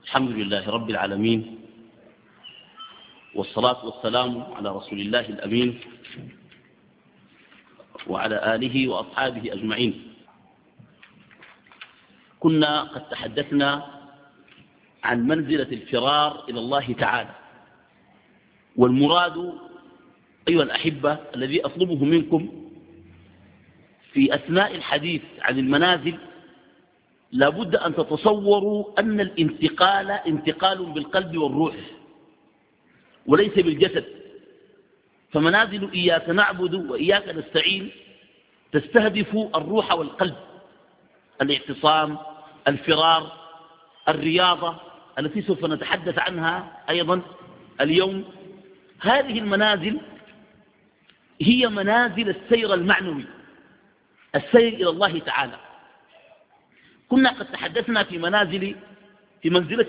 الحمد لله رب العالمين، والصلاة والسلام على رسول الله الأمين وعلى آله وأصحابه أجمعين. كنا قد تحدثنا عن منزلة الفرار إلى الله تعالى، والمراد أيها الأحبة الذي أطلبه منكم في أثناء الحديث عن المنازل لابد أن تتصوروا أن الانتقال انتقال بالقلب والروح وليس بالجسد. فمنازل إياك نعبد وإياك نستعين تستهدف الروح والقلب، الاعتصام، الفرار، الرياضة التي سوف نتحدث عنها أيضا اليوم. هذه المنازل هي منازل السير المعنوي، السير إلى الله تعالى. كنا قد تحدثنا في منزلة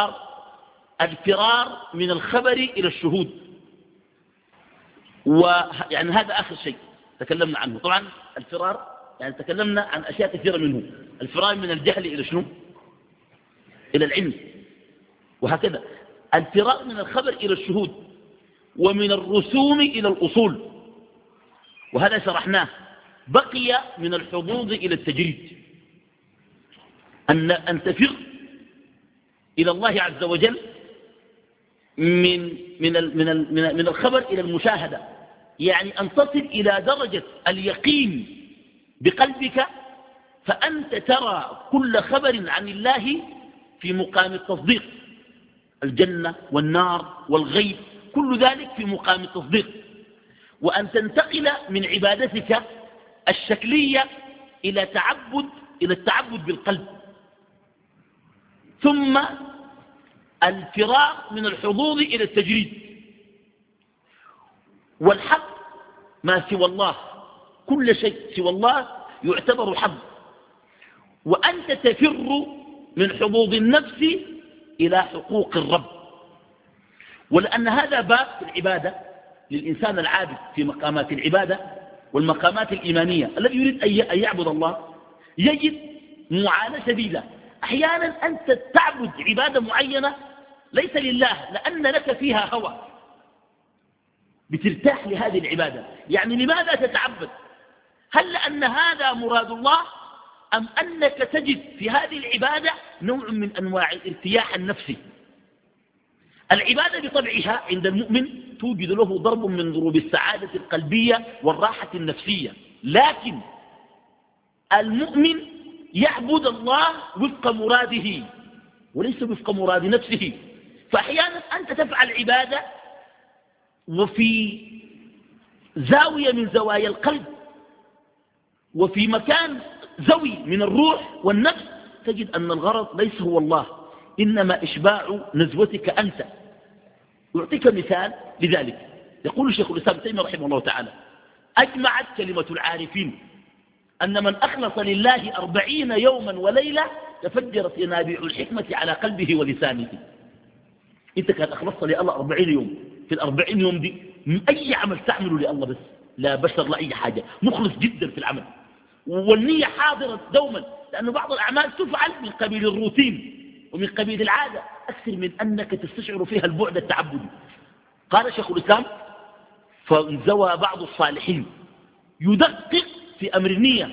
الفرار من الخبر إلى الشهود، ويعني هذا آخر شيء تكلمنا عنه. طبعا الفرار يعني تكلمنا عن أشياء كثيرة منه، الفرار من الجهل إلى شنو؟ إلى العلم، وهكذا الفرار من الخبر إلى الشهود، ومن الرسوم إلى الأصول، وهذا شرحناه. بقي من الحظوظ إلى التجريد، أن تفر إلى الله عز وجل من الخبر إلى المشاهدة، يعني أن تصل إلى درجة اليقين بقلبك، فأنت ترى كل خبر عن الله في مقام التصديق، الجنة والنار والغيب كل ذلك في مقام التصديق، وأن تنتقل من عبادتك الشكلية إلى التعبد بالقلب، ثم الفرار من الحظوظ إلى التجريد. والحظ ما سوى الله، كل شيء سوى الله يعتبر حظ، وأنت تفر من حظوظ النفس إلى حقوق الرب. ولأن هذا باب في العبادة للإنسان العابد في مقامات العبادة والمقامات الإيمانية. الذي يريد أن يعبد الله يجد معاناة شديدة. أحيانا أنت تعبد عبادة معينة ليس لله، لأن لك فيها هوى، بترتاح لهذه العبادة. يعني لماذا تتعبد؟ هل لأن هذا مراد الله، أم أنك تجد في هذه العبادة نوع من أنواع الارتياح النفسي؟ العبادة بطبعها عند المؤمن توجد له ضرب من ضروب السعادة القلبية والراحة النفسية، لكن المؤمن يعبد الله وفق مراده وليس وفق مراد نفسه. فأحيانا أنت تفعل عبادة وفي زاوية من زوايا القلب وفي مكان زوي من الروح والنفس تجد أن الغرض ليس هو الله، إنما إشباع نزوتك أنت. أعطيك مثال لذلك. يقول الشيخ الإسلام ابن تيمية رحمه الله تعالى: أجمعت كلمة العارفين أن من أخلص لله 40 يوما وليلة تفجرت ينابيع الحكمة على قلبه ولسانه. أنت كان أخلصت لله 40 يوم، في 40 يوم دي أي عمل تعمله لله بس، لا بشر لا أي حاجة، مخلص جدا في العمل، والنية حاضرة دوما، لأن بعض الأعمال تفعل من قبيل الروتين ومن قبيل العادة أكثر من أنك تستشعر فيها البعد التعبدي. قال شيخ الإسلام: فانزوى بعض الصالحين يدقق في أمر النية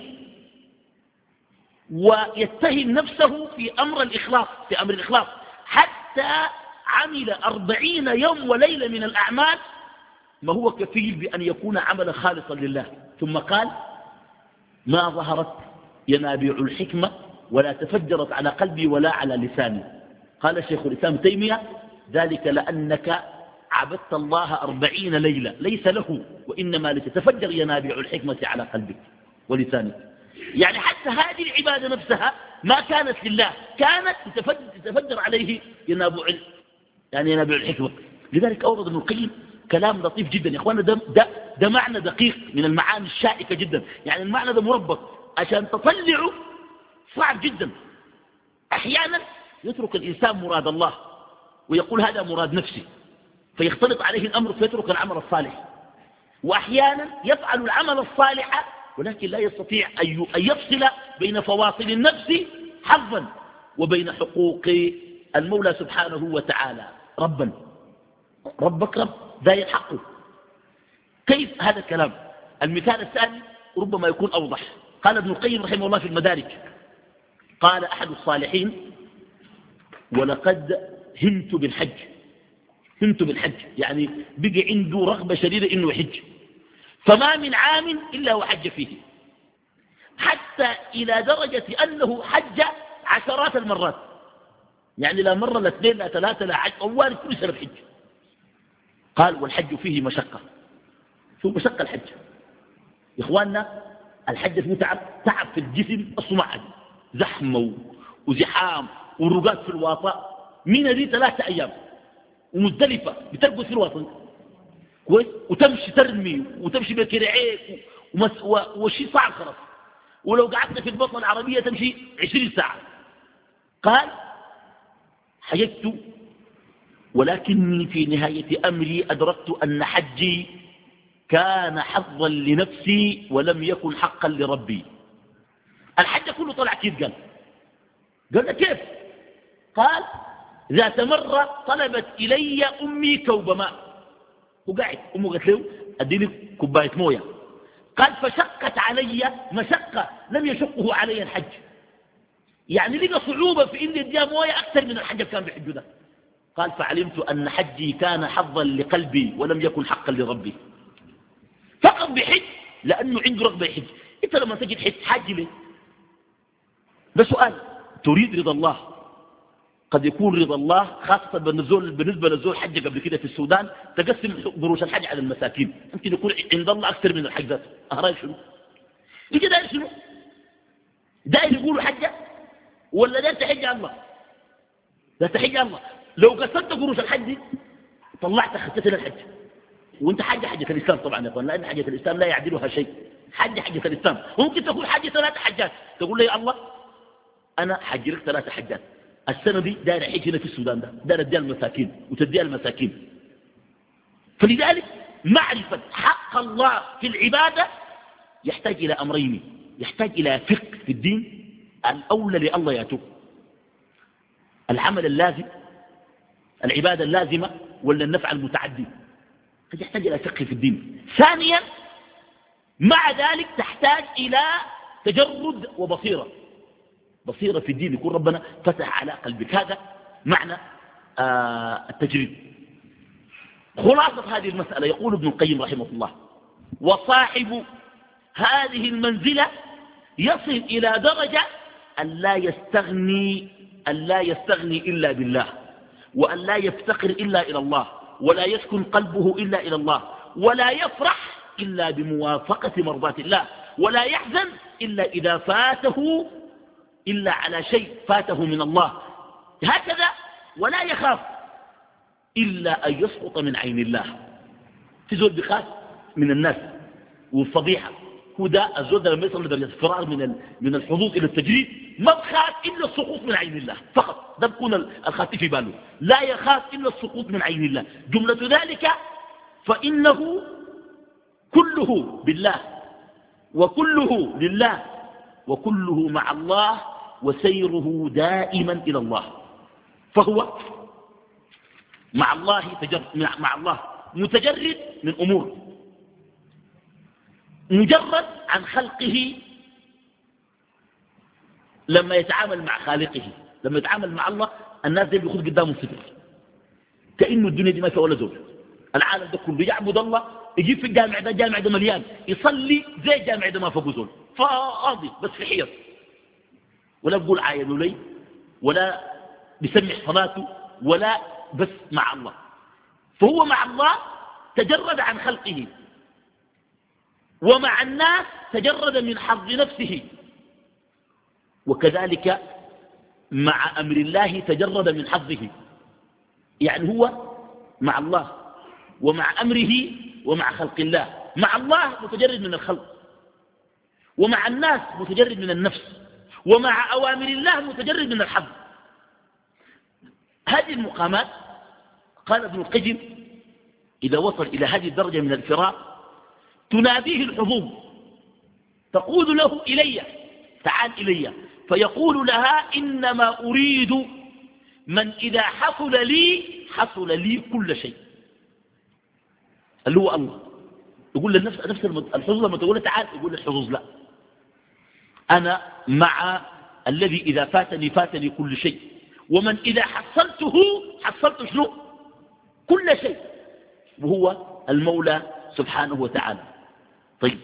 ويتهم نفسه في أمر الإخلاص حتى عمل 40 يوم وليلة من الأعمال ما هو كفيل بأن يكون عملا خالصا لله. ثم قال: ما ظهرت ينابيع الحكمة ولا تفجرت على قلبي ولا على لساني. قال شيخ الإسلام ابن تيمية: ذلك لأنك عبدت الله 40 ليلة ليس له، وإنما لتتفجر ينابيع الحكمة على قلبك ولسانك. يعني حتى هذه العبادة نفسها ما كانت لله، كانت تتفجر عليه ينابيع الحكمة. لذلك أورد ابن القيم كلام لطيف جدا يا إخوانا. ده معنى دقيق من المعاني الشائكة جدا. يعني المعنى ده مربط عشان تطلعه صعب جدا. أحيانا يترك الإنسان مراد الله ويقول هذا مراد نفسي، فيختلط عليه الأمر فيترك العمل الصالح. وأحيانا يفعل العمل الصالح ولكن لا يستطيع أن يفصل بين فواصل النفس حظا وبين حقوق المولى سبحانه وتعالى ربا، ربك رب داير حقه. كيف هذا الكلام؟ المثال الثاني ربما يكون أوضح. قال ابن القيم رحمه الله في المدارج، قال أحد الصالحين: ولقد همت بالحج. همت بالحج يعني بقي عنده رغبة شديدة إنه يحج، فما من عام إلا وحج فيه، حتى إلى درجة أنه حج عشرات المرات، يعني لا مرة لا اثنين لا ثلاثة لا حج، طوال كل سنة بحج. قال: والحج فيه مشقة. شو مشقة الحج يا إخواننا؟ الحج فيه تعب، تعب في الجسم الصماعي، زحمة وزحام ورقات في الواطة. من دي 3 أيام ومزدلفة بترقص في الوطن كويس، وتمشي ترمي وتمشي بكرعيك وشي صعب خلاص، ولو قعدت في البطن العربية تمشي 20 ساعة. قال: حججت ولكني في نهاية أمري أدركت أن حجي كان حظا لنفسي ولم يكن حقا لربي. الحج كله طلع كيف؟ قال كيف؟ قال: ذات مرة طلبت إلي أمي كوب ماء، وقاعد أمه قالت له: أديني كوباية موية. قال: فشقت علي مشقة لم يشقه علي الحج، يعني لقى صعوبة في إني أديها موية أكثر من الحج كان بحجه ده. قال: فعلمت أن حجي كان حظا لقلبي ولم يكن حقا لربي. فقط بحج لأنه عنده رغبة يحج. أنت لما تجد حج حاج ليه؟ بسؤال، تريد رضا الله. قد يكون رضا الله خاصة بالنسبة للزول حج قبل كده في السودان، تقسم قروش الحج على المساكين، يمكن يكون عند الله أكثر من الحج ذاته. أهراي شنو؟ يجي داير شنو؟ داير يقولوا حجة ولا داير تحج الله؟ داير تحج الله. لو قسمت قروش الحج طلعت خسرت الحج، وانت حجة الإسلام طبعا يا اخوان، لأن حجة الإسلام لا يعدلها شيء. حجة الإسلام ممكن تكون حجة 3 حجات، تقول لي يا الله أنا حجرك 3 حجات السنة دي، داير حج هنا في السودان ده، داير اديها المساكين وتديها المساكين. فلذلك معرفة حق الله في العبادة يحتاج إلى أمرين، يحتاج إلى فقه في الدين. الأولى لله ياتوب، العمل اللازم، العبادة اللازمة ولا النفع المتعدي، قد يحتاج إلى فقه في الدين. ثانيا مع ذلك تحتاج إلى تجرد وبصيرة، بصيرة في الدين، يكون ربنا فتح على قلبك. هذا معنى التجريد. خلاصة هذه المسألة يقول ابن القيم رحمه الله: وصاحب هذه المنزلة يصل إلى درجة أن لا يستغني إلا بالله، وأن لا يفتقر إلا إلى الله، ولا يسكن قلبه إلا إلى الله، ولا يفرح إلا بموافقة مرضات الله، ولا يحزن إلا إذا فاته إلا على شيء فاته من الله، هكذا. ولا يخاف إلا أن يسقط من عين الله. في زول بخاف من الناس والفضيحة، هو ده الزول ده لما يصل لدرجة الفرار من الحظوظ إلى التجريد، ما بخاف إلا السقوط من عين الله فقط. ده بكون الخاطئ في باله، لا يخاف إلا السقوط من عين الله. جملة ذلك فإنه كله بالله وكله لله وكله مع الله وسيره دائما إلى الله. فهو مع الله متجرد من أمور، مجرد عن خلقه لما يتعامل مع خالقه. لما يتعامل مع الله الناس دي بيخذ قدامه الستر، كأنه الدنيا دي ما فيها ولا زول. العالم ده كله يعبد الله، يجيب في الجامع ده مليان، يصلي زي الجامع ده ما فوق زول، فاضي بس في حيط، ولا بقول عايدوا لي ولا بيسمح صلاته ولا بس مع الله. فهو مع الله تجرد عن خلقه، ومع الناس تجرد من حظ نفسه، وكذلك مع أمر الله تجرد من حظه. يعني هو مع الله ومع أمره ومع خلق الله. مع الله متجرد من الخلق، ومع الناس متجرد من النفس، ومع أوامر الله متجرد من الحظ. هذه المقامات قال ابن القيم إذا وصل إلى هذه الدرجة من الفراغ تناديه الحظوظ، تقول له إلي، تعال إلي، فيقول لها إنما أريد من إذا حصل لي كل شيء، اللي هو الله. يقول للنفس نفس الحظوظ لما تقول تعال، يقول للحظوظ لا، أنا مع الذي إذا فاتني كل شيء، ومن إذا حصلته حصلت شنو؟ كل شيء، وهو المولى سبحانه وتعالى. طيب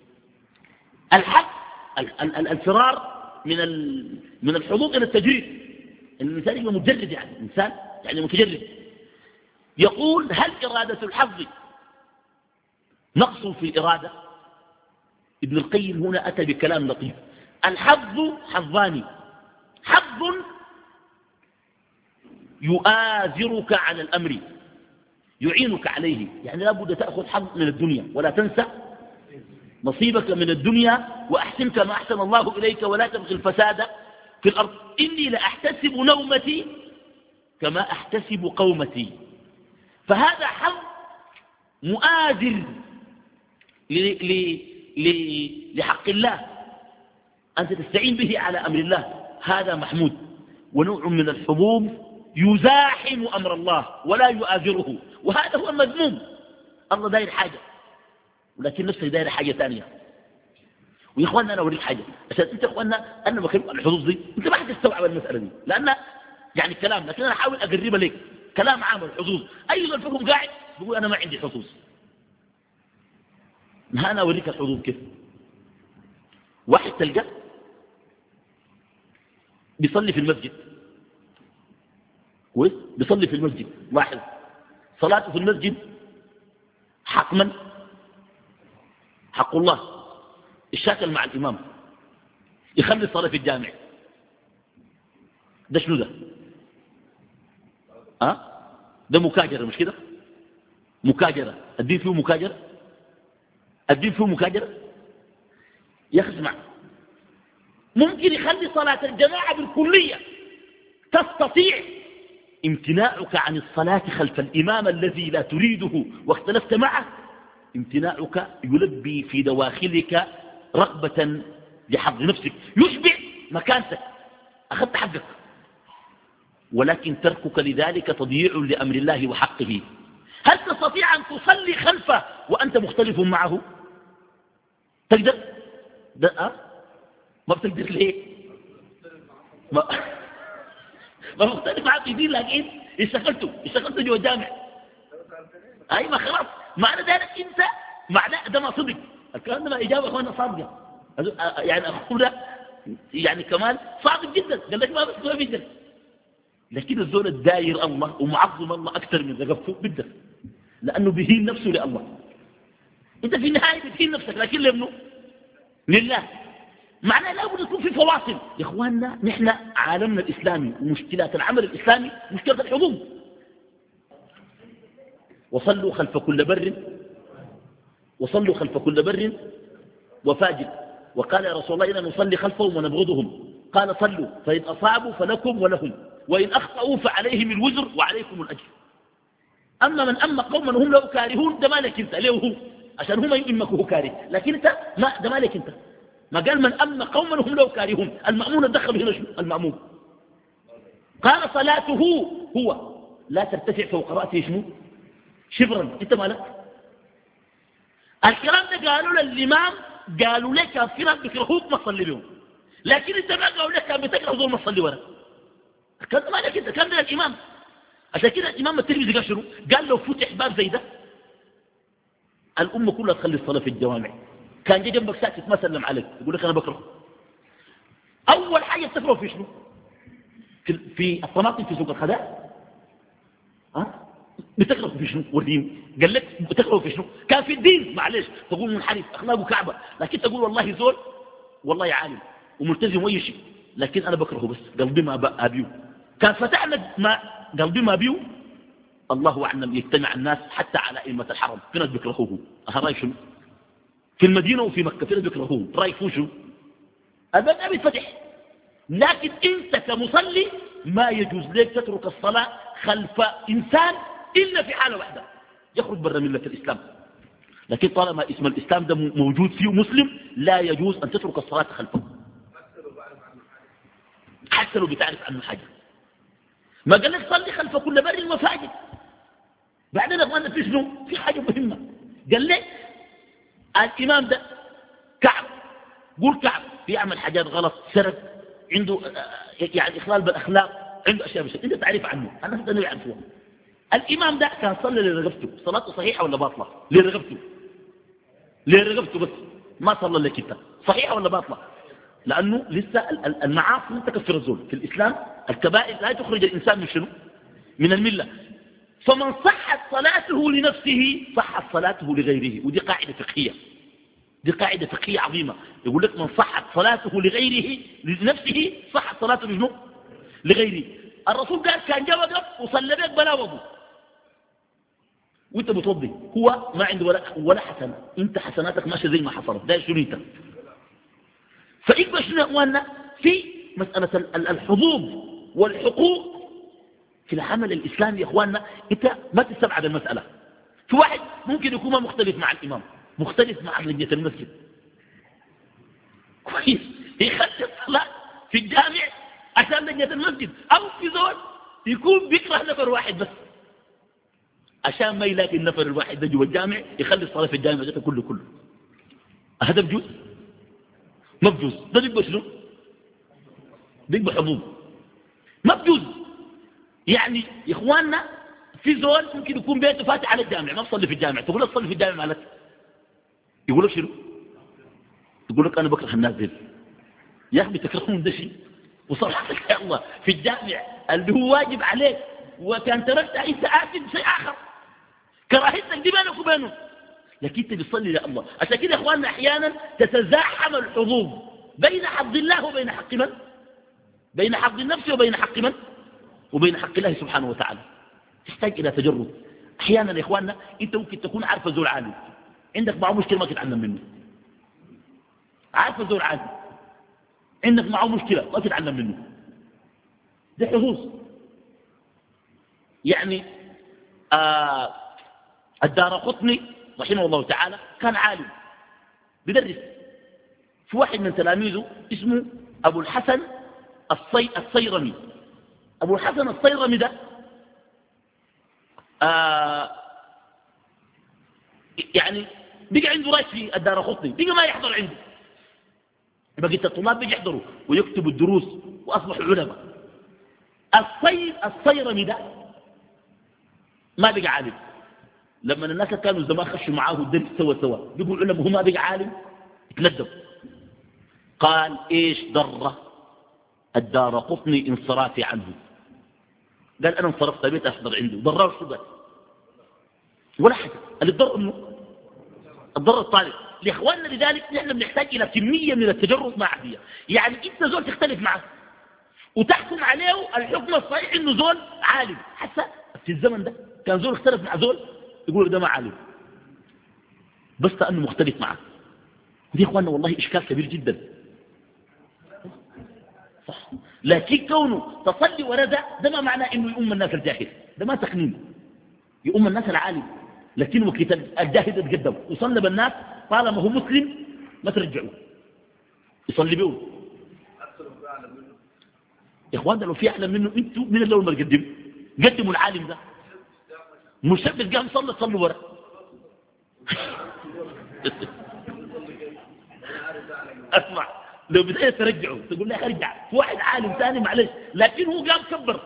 الفرار من الحظوظ إلى التجريد، الإنسان يبقى مجرد، يعني إنسان يعني متجرد. يقول هل إرادة الحظ نقص في الإرادة؟ ابن القيم هنا أتى بكلام لطيف. الحظ حظان، حظ يؤازرك على الأمر، يعينك عليه، يعني لا بد تأخذ حظ من الدنيا ولا تنسى نصيبك من الدنيا، وأحسن كما أحسن الله إليك ولا تبغي الفساد في الأرض. إني لأحتسب نومتي كما أحتسب قومتي. فهذا حظ مؤازر لحق الله، أنت تستعين به على أمر الله، هذا محمود. ونوع من الحظوظ يزاحم أمر الله ولا يؤازره، وهذا هو المذموم. الله داير حاجة ولكن نفسه داير حاجة ثانية. ويا إخواننا أنا أوريك حاجة، عشان أنت إخواننا أنا بكلم الحظوظ دي أنت ما حتستوعب المسألة دي، لأن يعني كلام، لكن أنا أحاول أقربها لك كلام عام الحظوظ. أي ذو فيكم قاعد بيقول أنا ما عندي حظوظ، أنا أوريك الحظوظ كيف. واحد تلقى بيصلي في المسجد كويس، بيصلي في المسجد، لاحظ صلاته في المسجد حقا حق الله، الشاكل مع الإمام يخلي الصلاة في الجامع، ده شنو ده؟ ده مكاجرة مش كده؟ مكاجرة، الدين فيه مكاجرة، الدين فيه مكاجرة. يا أخي اسمع، ممكن يخلي صلاة الجماعة بالكلية، تستطيع امتناعك عن الصلاة خلف الإمام الذي لا تريده واختلفت معه، امتناعك يلبي في دواخلك رغبة لحظ نفسك، يشبع مكانتك، أخذت حقك، ولكن تركك لذلك تضييع لأمر الله وحقه. هل تستطيع أن تصلي خلفه وأنت مختلف معه؟ تقدر؟ ما بتقدر ليه؟ ما مختلف معه في دين، لكن اشتغلت جوا جامع. أي ما خلاص معنى ذلك أنت معنى ده ما صدق الكلام ده، ما إجابة أخوانا صادقة. يعني أخونا يعني كمال صادق جدا، قال لك ما بس ما بيقدر، لكن الزول الداير الله ومعظم الله أكثر من ذقفه بيقدر، لأنه بيهين نفسه لله. أنت في النهاية بتهين نفسك، لكن لابنه لله. معناه لا بد يكون في فواصل. يا إخواننا نحن عالمنا الإسلامي ومشكلات العمل الإسلامي مشكلة الحظوظ. وصلوا خلف كل بر وفاجر، وقال يا رسول الله إنا نصلي خلفهم ونبغضهم، قال صلوا فإن أصابوا فلكم ولهم، وإن أخطأوا فعليهم الوزر وعليكم الأجر. أما من أما قوما هم له كارهون، ده مالك أنت ليه هو، عشان هم يؤمك هو كاره، لكن أنت ما ده مالك أنت. ما قال من أما قوما هم له كارهون، المأمون الدخل هنا شنو المأمون؟ قال صلاته هو لا ترتفع فوق رأسه شنو شبرا، أنت مالك. الكلام ده قالوا للإمام، قالوا لك كان في ناس بيكرهوك ما تصلي بهم، لكن انت ما قالوا لك كان بتكره زول ما تصلي ورا. الكلام ما لك انت، كان ده الإمام. عشان كده الإمام الترمذي قال شنو؟ قال لو فتح باب زي ده الأمة كلها تخلي الصلاة في الجوامع. كان جاي جنبك ساكت ما سلم عليك يقول لك أنا بكره. أول حاجة بتكره في شنو؟ في الطماطم في سوق الخداع. بتكره في شنو؟ ودين قال لك بتكره في شنو؟ كان في الدين معلش تقول منحرف أخلاقه كعبة، لكن تقول والله زول والله عالم وملتزم وأي شيء، لكن أنا بكرهه بس قلبي ما أبيه. كان فتحنا ما قلبي ما أبيه. الله أعلم يجتمع الناس حتى على أئمة الحرم، في ناس بيكرهوه. رأي شنو؟ في المدينة وفي مكة في ناس بيكرهوه، رأي فيه شنو؟ الباب ما بيتفتح. لكن أنت كمصلي ما يجوز لك تترك الصلاة خلف إنسان إلا في حالة واحدة يخرج برا ملة الإسلام. لكن طالما اسم الإسلام ده موجود فيه مسلم لا يجوز أن تترك الصلاة خلفه حتى لو بتعرف عنه حاجة. ما قال لك صلي خلف كل بر وفاجر. بعدين يا اخواننا في شنو؟ في حاجة مهمة. قال لك الإمام ده كعب، قول كعب بيعمل حاجات غلط، سرق، عنده يعني إخلال بالأخلاق، عنده أشياء بشيء أنت تعرف عنه، الناس ده يعرفوها. الإمام ده كان صلى لرغبته، صلاته صحيحة ولا باطلة؟ لرغبته، لرغبته بس، ما صلى لك انت، صحيحة ولا باطلة؟ لأنه لسه المعاصي تكفر الزول في الإسلام، الكبائر لا تخرج الإنسان من شنو؟ من الملة. فمن صحت صلاته لنفسه صحت صلاته لغيره، ودي قاعدة فقهية، دي قاعدة فقهية عظيمة. يقول لك من صحت صلاته لغيره لنفسه صحت صلاته لشنو؟ لغيره. الرسول قال كان جا وقف وصلى بك بلا وضوء وانت بتوضي، هو ما عنده ولا حسنة، انت حسناتك ماشيه زي ما حصلت، ده شنو انت؟ فإقبل شنو يا اخواننا في مسألة الحظوظ والحقوق في العمل الإسلامي يا اخواننا، انت ما تستبعد المسألة. في واحد ممكن يكون ما مختلف مع الإمام، مختلف مع لجنة المسجد، كويس، يخلي الصلاة في الجامع عشان لجنة المسجد، أو في زول يكون بيكره نفر واحد بس عشان ما يلاقي النفر الواحد ده جوا الجامع يخلي الصلاة في الجامع ده كله. هذا بجوز؟ ما بجوز. ده بيبقى شنو؟ بيبقى حظوظ، ما بجوز. يعني يا اخواننا في زول ممكن يكون بيته فاتح على الجامع، ما بصلي في الجامع، تقول له تصلي في الجامع مالك؟ يقول لك شنو؟ يقول لك انا بكره الناس دي. يا اخي بتكرههم ده شيء، وصلاتك يا الله في الجامع اللي هو واجب عليك وكان تركتها انت آثم شيء اخر، كراهيتك دي بينك وبينه، لكن انت بتصلي يا الله. عشان كده يا اخواننا احيانا تتزاحم الحظوظ بين حق الله وبين حق من؟ بين حق النفس وبين حق من؟ وبين حق الله سبحانه وتعالى. تحتاج الى تجرد. احيانا يا اخواننا انت ممكن تكون عارف زول عالم، عندك معه مشكله ما تتعلم منه، عارف زول عالم عندك معه مشكله ما تتعلم منه، ده حظوظ. يعني الدارقطني رحمه الله تعالى كان عالم بدرس، في واحد من تلاميذه اسمه أبو الحسن الصيرمي. أبو الحسن الصيرمي ده يعني بقى عنده رأي في الدارقطني، بقى ما يحضر عنده، بقيت الطلاب بيجي يحضروا ويكتبوا الدروس وأصبحوا علماء. الصيرمي ده ما بقى عالم. لما الناس كانوا زمان خشوا معاه الدرس سوا بيقول علماء هو ما بقى عالم، اتندم. قال ايش ضر الدارقطني انصرافي عنه؟ قال انا انصرفت بيت احضر عنده، ضرر شو؟ ولا حاجه، اللي ضر انه الضرر الطالب. لاخواننا لذلك نحن بنحتاج الى كميه من التجرد مع عاديه. يعني انت زول تختلف معه وتحكم عليه الحكم الصحيح انه زول عالم، حتى في الزمن ده كان زول اختلف مع زول يقول ده ما عالم بس لانه مختلف معه. دي اخواننا والله اشكال كبير جدا، صح. لكن كونه تصلي ورا ده ما معناه انه يؤم الناس الجاهل، ده ما تقنين، يؤم الناس العالم. لكن وقت الجاهل اتقدم وصلى بالناس طالما هو مسلم ما ترجعوه، يصلي بيهم. يا اخوان لو في اعلم منه انتوا من الاول ما قدموا العالم ده، مشبث قام صلوا ورا اسمع، لو بدأت ترجعه تقول لي ارجع في واحد عالم ثاني معلش، لكن هو قام كبر،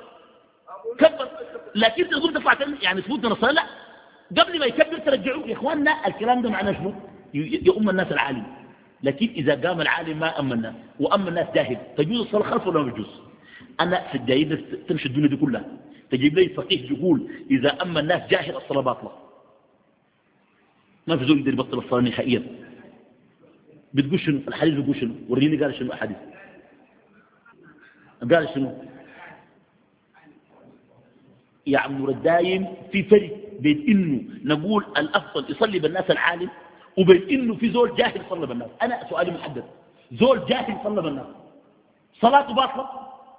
لكن تقول تطلع يعني تفوتنا الصلاه، لا قبل ما يكبر ترجعوه. يا اخواننا الكلام ده معناه شنو؟ يؤم الناس العالم. لكن اذا قام العالم ما اما الناس واما الناس جاهل، تجوز الصلاه خلفه ولا ما تجوز؟ انا في الجايين تمشي الدنيا دي كلها تجيب لي فقيه يقول اذا اما الناس جاهل الصلاه باطله، ما في زول يقدر يبطل الصلاه نهائيا. بتقول شنو الحديث؟ بيقول شنو؟ وريني قال شنو الحديث؟ قال شنو يا عمور الدايم؟ في فرق بين انه نقول الافضل يصلي بالناس العالم وبين انه في زول جاهل صلى بالناس. انا سؤالي محدد، زول جاهل صلى بالناس صلاته باطله؟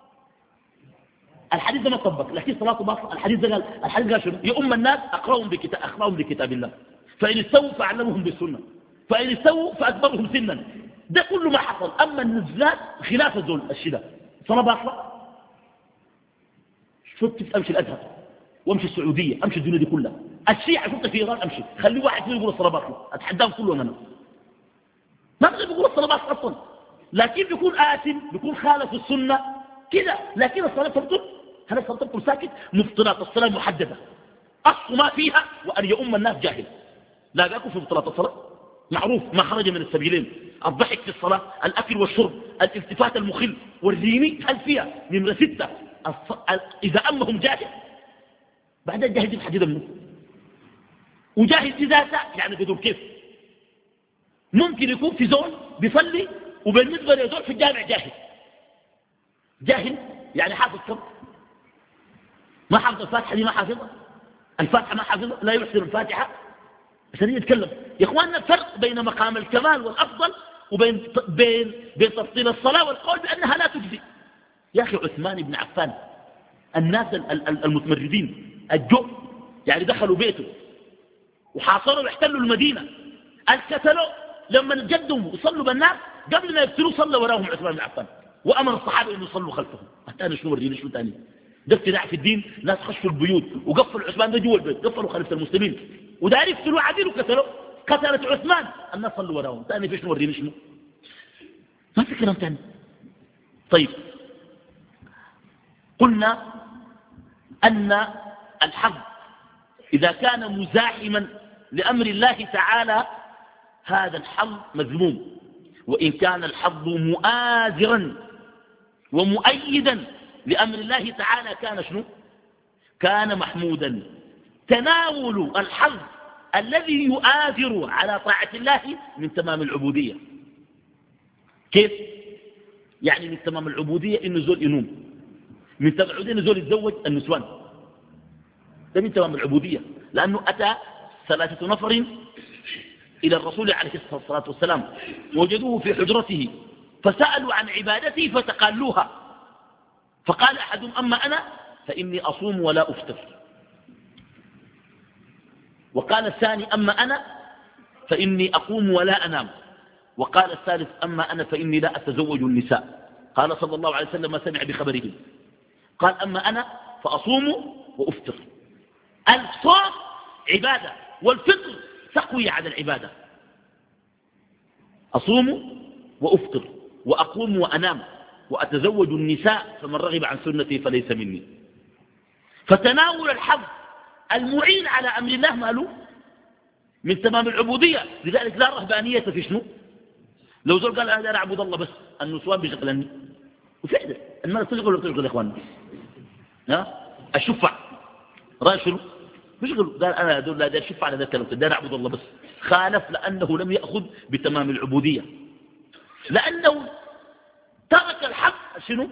الحديث ده ما طبق، لكن صلاته باطله. الحديث قال شنو؟ يا الناس اقراهم بكتاب الله، فان استووا فاعلمهم بالسنه، فان استووا فاكبرهم سنا. ده كله ما حصل. اما النزلات خلاف زول الشدة صلاه باطله. شفت امشي الازهر وامشي السعوديه، امشي الدنيا دي كلها. الشيعة شفت في ايران امشي، خلي واحد فيهم يقول الصلاه باطله، اتحداهم كلهم انا. ما بقدر يقول الصلاه باطله اصلا، لكن بيكون آثم، بيكون خالف السنه كده، لكن الصلاه تبطل. هل الصلاه تبطل ساكت؟ مبطلات الصلاه محدده، اصل ما فيها وان يؤم الناس جاهل. لا باكل في مبطلات الصلاه معروف ما خرج من السبيلين: الضحك في الصلاه، الاكل والشرب، الالتفات المخل والريمي. هل فيها نمره 6 اذا امهم جاهل؟ بعد الجاهل دي الحديد منه، وجاهل دي ذاتها يعني قدر كيف ممكن يكون في زول بيصلي وبالنسبه لزول في الجامع جاهل. جاهل يعني حافظ كم؟ ما حافظ الفاتحه دي، ما حافظها الفاتحه، ما حافظها، لا يحسن الفاتحه عشان يتكلم. يا اخواننا الفرق بين مقام الكمال والافضل وبين بين تفضيل الصلاه والقول بانها لا تجزي. يا اخي عثمان بن عفان الناس المتمردين الجو يعني دخلوا بيته وحاصروا واحتلوا المدينه، القتلوا لما جدهم يصلوا بالناس قبل ما يقتلوا صلى وراهم عثمان بن عفان وامر الصحابه ان يصلوا خلفهم. الثاني شنو وريني شنو ثاني؟ ده ابتداع في الدين. ناس خشوا البيوت وقفلوا عثمان ده جوا البيت، قفلوا خلف المسلمين ودار يقتلوا عديل وقتلوا. قتلت عثمان الناس صلوا وراهم. ثاني في شنو وريني شنو؟ ما في كلام ثاني. طيب قلنا أن الحظ إذا كان مزاحما لأمر الله تعالى هذا الحظ مذموم، وإن كان الحظ مؤازرا ومؤيدا لأمر الله تعالى كان شنو؟ كان محمودا. تناول الحظ الذي يؤازر على طاعة الله من تمام العبودية. كيف؟ يعني من تمام العبودية إنه زول ينوم، من تمام العبودية إنه زول يتزوج النسوان، ده من تمام العبودية. لأنه أتى 3 نفر إلى الرسول عليه الصلاة والسلام وجدوه في حجرته فسألوا عن عبادته فتقالوها، فقال أحدهم: أما أنا فإني أصوم ولا أفطر. وقال الثاني: أما أنا فإني أقوم ولا أنام. وقال الثالث: أما أنا فإني لا أتزوج النساء. قال صلى الله عليه وسلم ما سمع بخبرهم. قال: أما أنا فأصوم وأفطر. الصوم عبادة والفطر تقوية على العبادة. أصوم وأفطر وأقوم وأنام وأتزوج النساء فمن رغب عن سنتي فليس مني. فتناول الحظ المعين على أمر الله ماله من تمام العبودية. لذلك لا رهبانية في شنو؟ لو زول قال أنا أعبد الله بس النسوان بيشغلني، وفعلا المرأة تشغل ولا تشغل يا إخواننا؟ الشفع رأي شنو؟ بيشغل. قال أنا دول لا ده الشفع على ذلك الكلام، ده أعبد الله بس. خالف لأنه لم يأخذ بتمام العبودية، لأنه ترك الحق شنو؟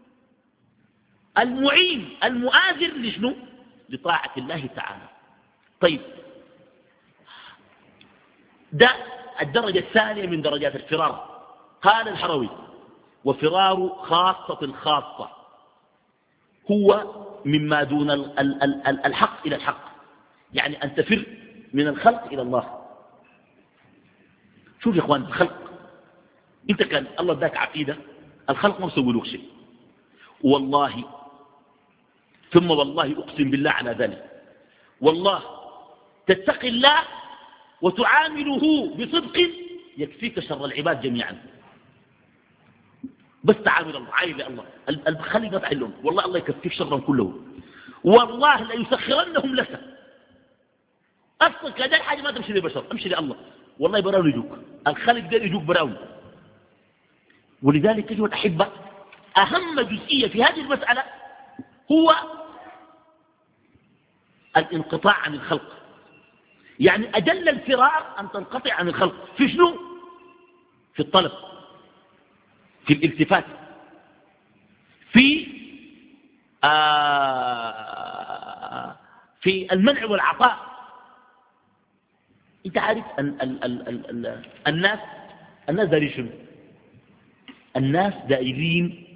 المعين المؤازر لشنو؟ لطاعة الله تعالى. طيب ده الدرجة الثانية من درجات الفرار. قال الحروي: وفرار خاصة الخاصة هو مما دون الحق إلى الحق، يعني أن تفر من الخلق إلى الله. شوف يا إخوان، الخلق انت كان الله اداك عقيدة، الخلق ما بيسوي لك شيء والله، ثم والله أقسم بالله على ذلك. والله تتقي الله وتعامله بصدق يكفيك شر العباد جميعا. بس تعامل الله، عايل الله، الخلق ما تعلم، والله الله يكفيك شرهم كله، والله لا يسخرنهم لك. أصلا كذا حاجة ما تمشي لبشر، امشي لله، والله براون يجوك، الخلق ده يجوك براون. ولذلك أيها الأحبة أهم جزئية في هذه المسألة هو الانقطاع عن الخلق. يعني أجل الفرار أن تنقطع عن الخلق في شنو؟ في الطلب، في الالتفات، في المنع والعطاء. انت عارف الناس دايرين شنو؟ الناس دايرين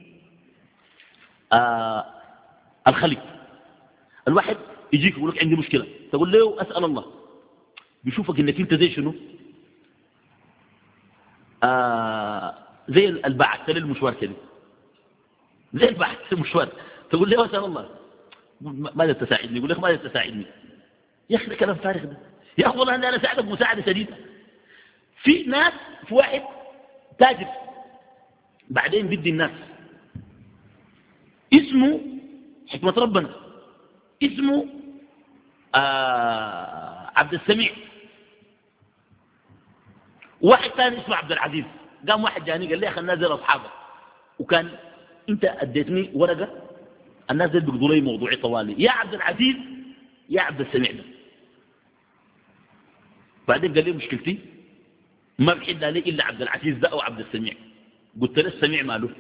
الخلق. الواحد يجيك يقول لك عندي مشكلة، تقول له أسأل الله، بيشوفك انك انت زي شنو؟ زي البعث للمشوار كده، زي البعث المشوار، تقول له أسأل الله، ماذا تساعدني؟ يقول لك ماذا تساعدني؟ يا أخي ده كلام فارغ ده. يا أخي والله أنا أساعدك مساعدة شديدة. في ناس، في واحد تاجر بعدين بدي الناس، اسمه حكمة ربنا، اسمه عبد السميع. واحد ثاني اسمه عبد العزيز. قام واحد جاني قال لي يا أخي الناس دول أصحابك، وكان أنت أديتني ورقة الناس دول بيقضوا لي موضوعي طوالي، يا عبد العزيز يا عبد السميع ده. بعدين قال لي مشكلتي ما بحد لي إلا عبد العزيز ده أو عبد السميع. قلت له السميع ماله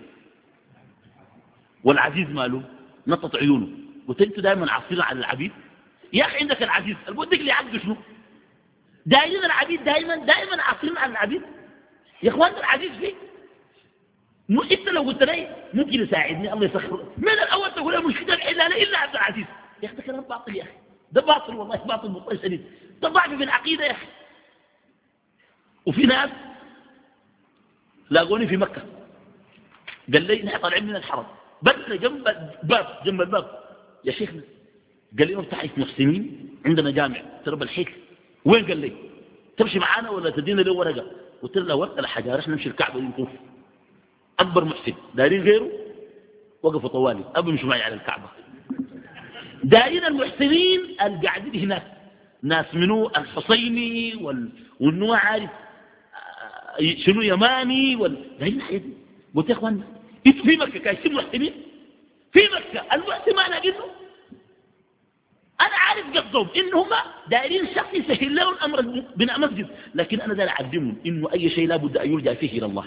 والعزيز ماله؟ نطط عيونه. قلت انتوا دائما عاصرين على العبيد. يا أخي عندك العزيز البودك لي عبد شنو؟ دايرين العبيد دائما عاصرين على العبيد. يا اخوان العزيز فيه انت لو قلت لي ممكن يساعدني الله يسخر من الاول تقول لي مش قدر الا عبد العزيز. يا اخي ده كلام باطل يا اخي، ده باطل والله، باطل بطل شديد، ده ضعف في العقيده يا اخي. وفي ناس لاقوني في مكه قال لي نحن طالعين من الحرم بس جنب الباب يا شيخنا، قال لي نفتح محسنين عندنا جامع تربى الحيك. وين؟ قال لي تمشي معانا ولا تدينا له ورقه؟ قلت له لا ورقه لا حاجه، رحنا نمشي الكعبه نطوف. اكبر محسن دايرين غيره وقفوا طوالي ابو مش معي على الكعبه. دايرين المحسنين القاعدين هناك ناس منو الحصيني والنوع عارف شنو يماني دايرين الحاجات دي. قلت يا اخوان انتوا في مكه كايسين محسنين؟ في مكه المحسن ما لاقينه. انا عارف قصدهم انهم دايرين شخص يسهل لهم امر بناء مسجد، لكن انا داير اعلمهم انه اي شيء لابد ان يرجع فيه الى الله.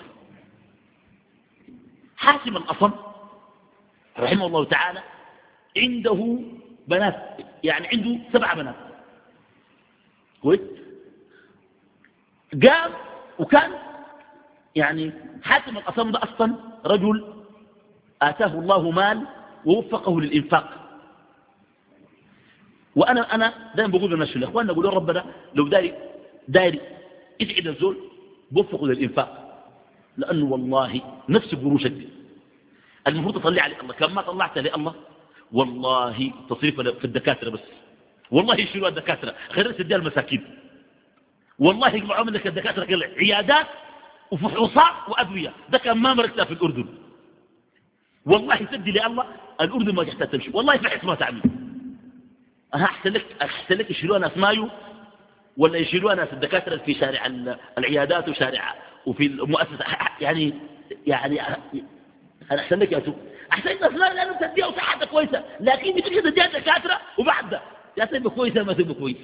حاتم الأصم رحمه الله تعالى عنده بنات، يعني عنده 7 بنات كويس. قام وكان يعني حاتم الأصم ده أصلا رجل آتاه الله مال ووفقه للإنفاق. وأنا دائما بقول للناس الإخوان نقول ربنا لو داير يسعد الزول بوفقه للإنفاق، لأنه والله نفس قروشك دي المفروض تطلع على الله. كم ما طلعت لله والله تصريف في الدكاترة بس، والله يشيلوا الدكاترة غير تديها المساكين، والله يقبعوا منك الدكاترة كلها عيادات وفحوصات وأدوية. ده كان ما مركتها في الأردن، والله تدي لله الأردن ما تحتاج تمشي، والله فحص ما تعمل. أحسن لك يشيلوا ناس مايو ولا يشيلوا ناس الدكاترة في شارع العيادات وفي المؤسسة. يعني أنا أحسن لك يا سوق، أحسن الناس ما لأنه تديها وصحتها كويسة، لكن بتجي تديها الدكاترة وبعد ده يا تبقى كويسة ما تبقى كويس.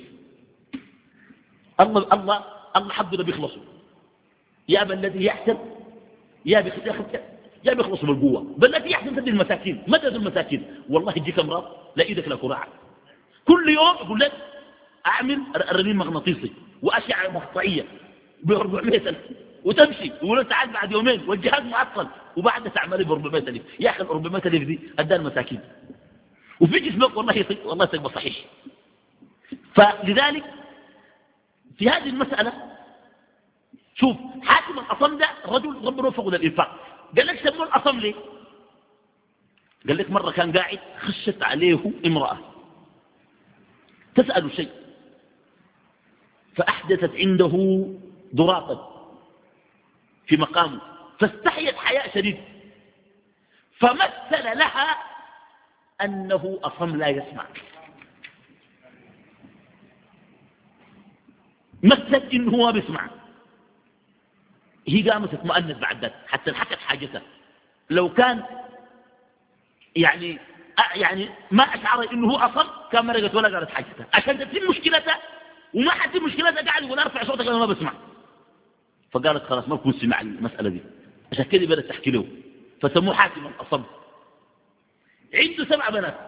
الله حظنا بيخلصوا. يا أبا الذي يحسن يا بيخلصوا بالقوة، بل الذي يحسن تدي المساكين. مدد المساكين والله يجيك امراض لا إيدك لا كراعك. كل يوم يقول لك أعمل رنين مغناطيسي وأشعة مقطعية ب400,000 وتمشي يقول لك تعال بعد يومين والجهاز معطل وبعد تعملي ب400,000. يا أخي 400,000 دي أداء المساكين وفي جسمك والله تبقى صحيح. فلذلك في هذه المسألة شوف حاتم الأصم ده رجل ربنا وفقه للإنفاق. قال لك سموه الأصم ليه؟ قال لك مرة كان قاعد خشت عليه امرأة تسأل شيء فأحدثت عنده ضراطا في مقامه فاستحيت حياء شديد فمثل لها أنه أصم لا يسمع. مثل إنه هو بيسمع. هي قامت تطمئنت بعد ذلك حتى انحكت حاجتها. لو كان يعني ما أشعر إنه هو أصم كان ما رقت ولا قالت حاجتها عشان تتم مشكلتها، وما حتى مشكلتها قاعد يقول ارفع صوتك أنا ما بسمع. فقالت خلاص ما بكون سمع المسألة دي، عشان كده بدأت تحكي له فسموه حاتم الأصم. عنده 7 بنات.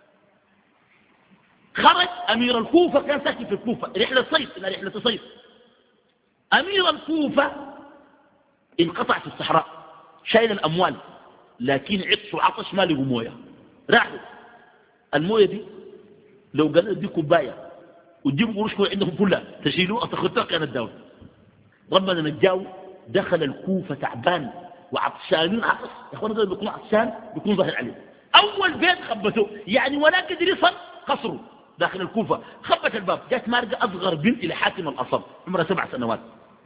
خرج أمير الكوفة، كان ساكن في الكوفة رحلة صيف. أمير الكوفة انقطع في الصحراء شايل الأموال، لكن عطش وعطش ما لقوا مويه. راحوا المويه دي لو قالوا دي كوبايه وتجيبوا قروش عندهم كلها تشيلوها تاخذوها كانت داون. ربنا نجاو دخل الكوفة تعبان وعطشانين عطش. يا اخوانا ده بيكون عطشان بيكون ظاهر عليه. أول بيت خبته يعني ولا قدر يصل قصره داخل الكوفة. خبت الباب، جات مارقة أصغر بنت لحاتم الأصم عمرها 7 سنوات،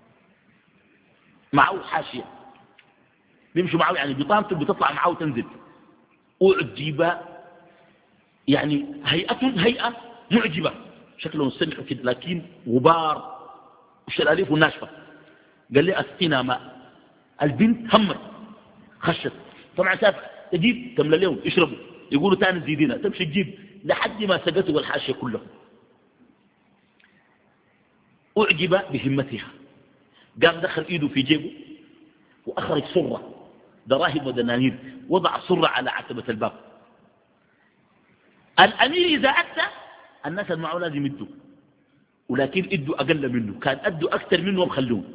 معه حاشية بيمشوا معه، يعني بطانته بتطلع معه وتنزل. أعجب، يعني هيئة معجبة، شكله سمح كده لكن غبار وشلاليف وناشفة. قال لي أسقينا ماء. البنت همت خشت، طبعا شاف تجيب تملى لهم يشربوا، يقولوا تاني تزيدينا، تمشي تجيب لحد ما سقته والحاشية كلها. أعجب بهمتها، قام دخل إيده في جيبه وأخرج سرة دراهم ودنانير، وضع سرة على عتبة الباب. الأمير إذا أدى الناس المعه لازم يدوا، ولكن ادوا أقل منه، كان ادوا أكثر منه ومخلون.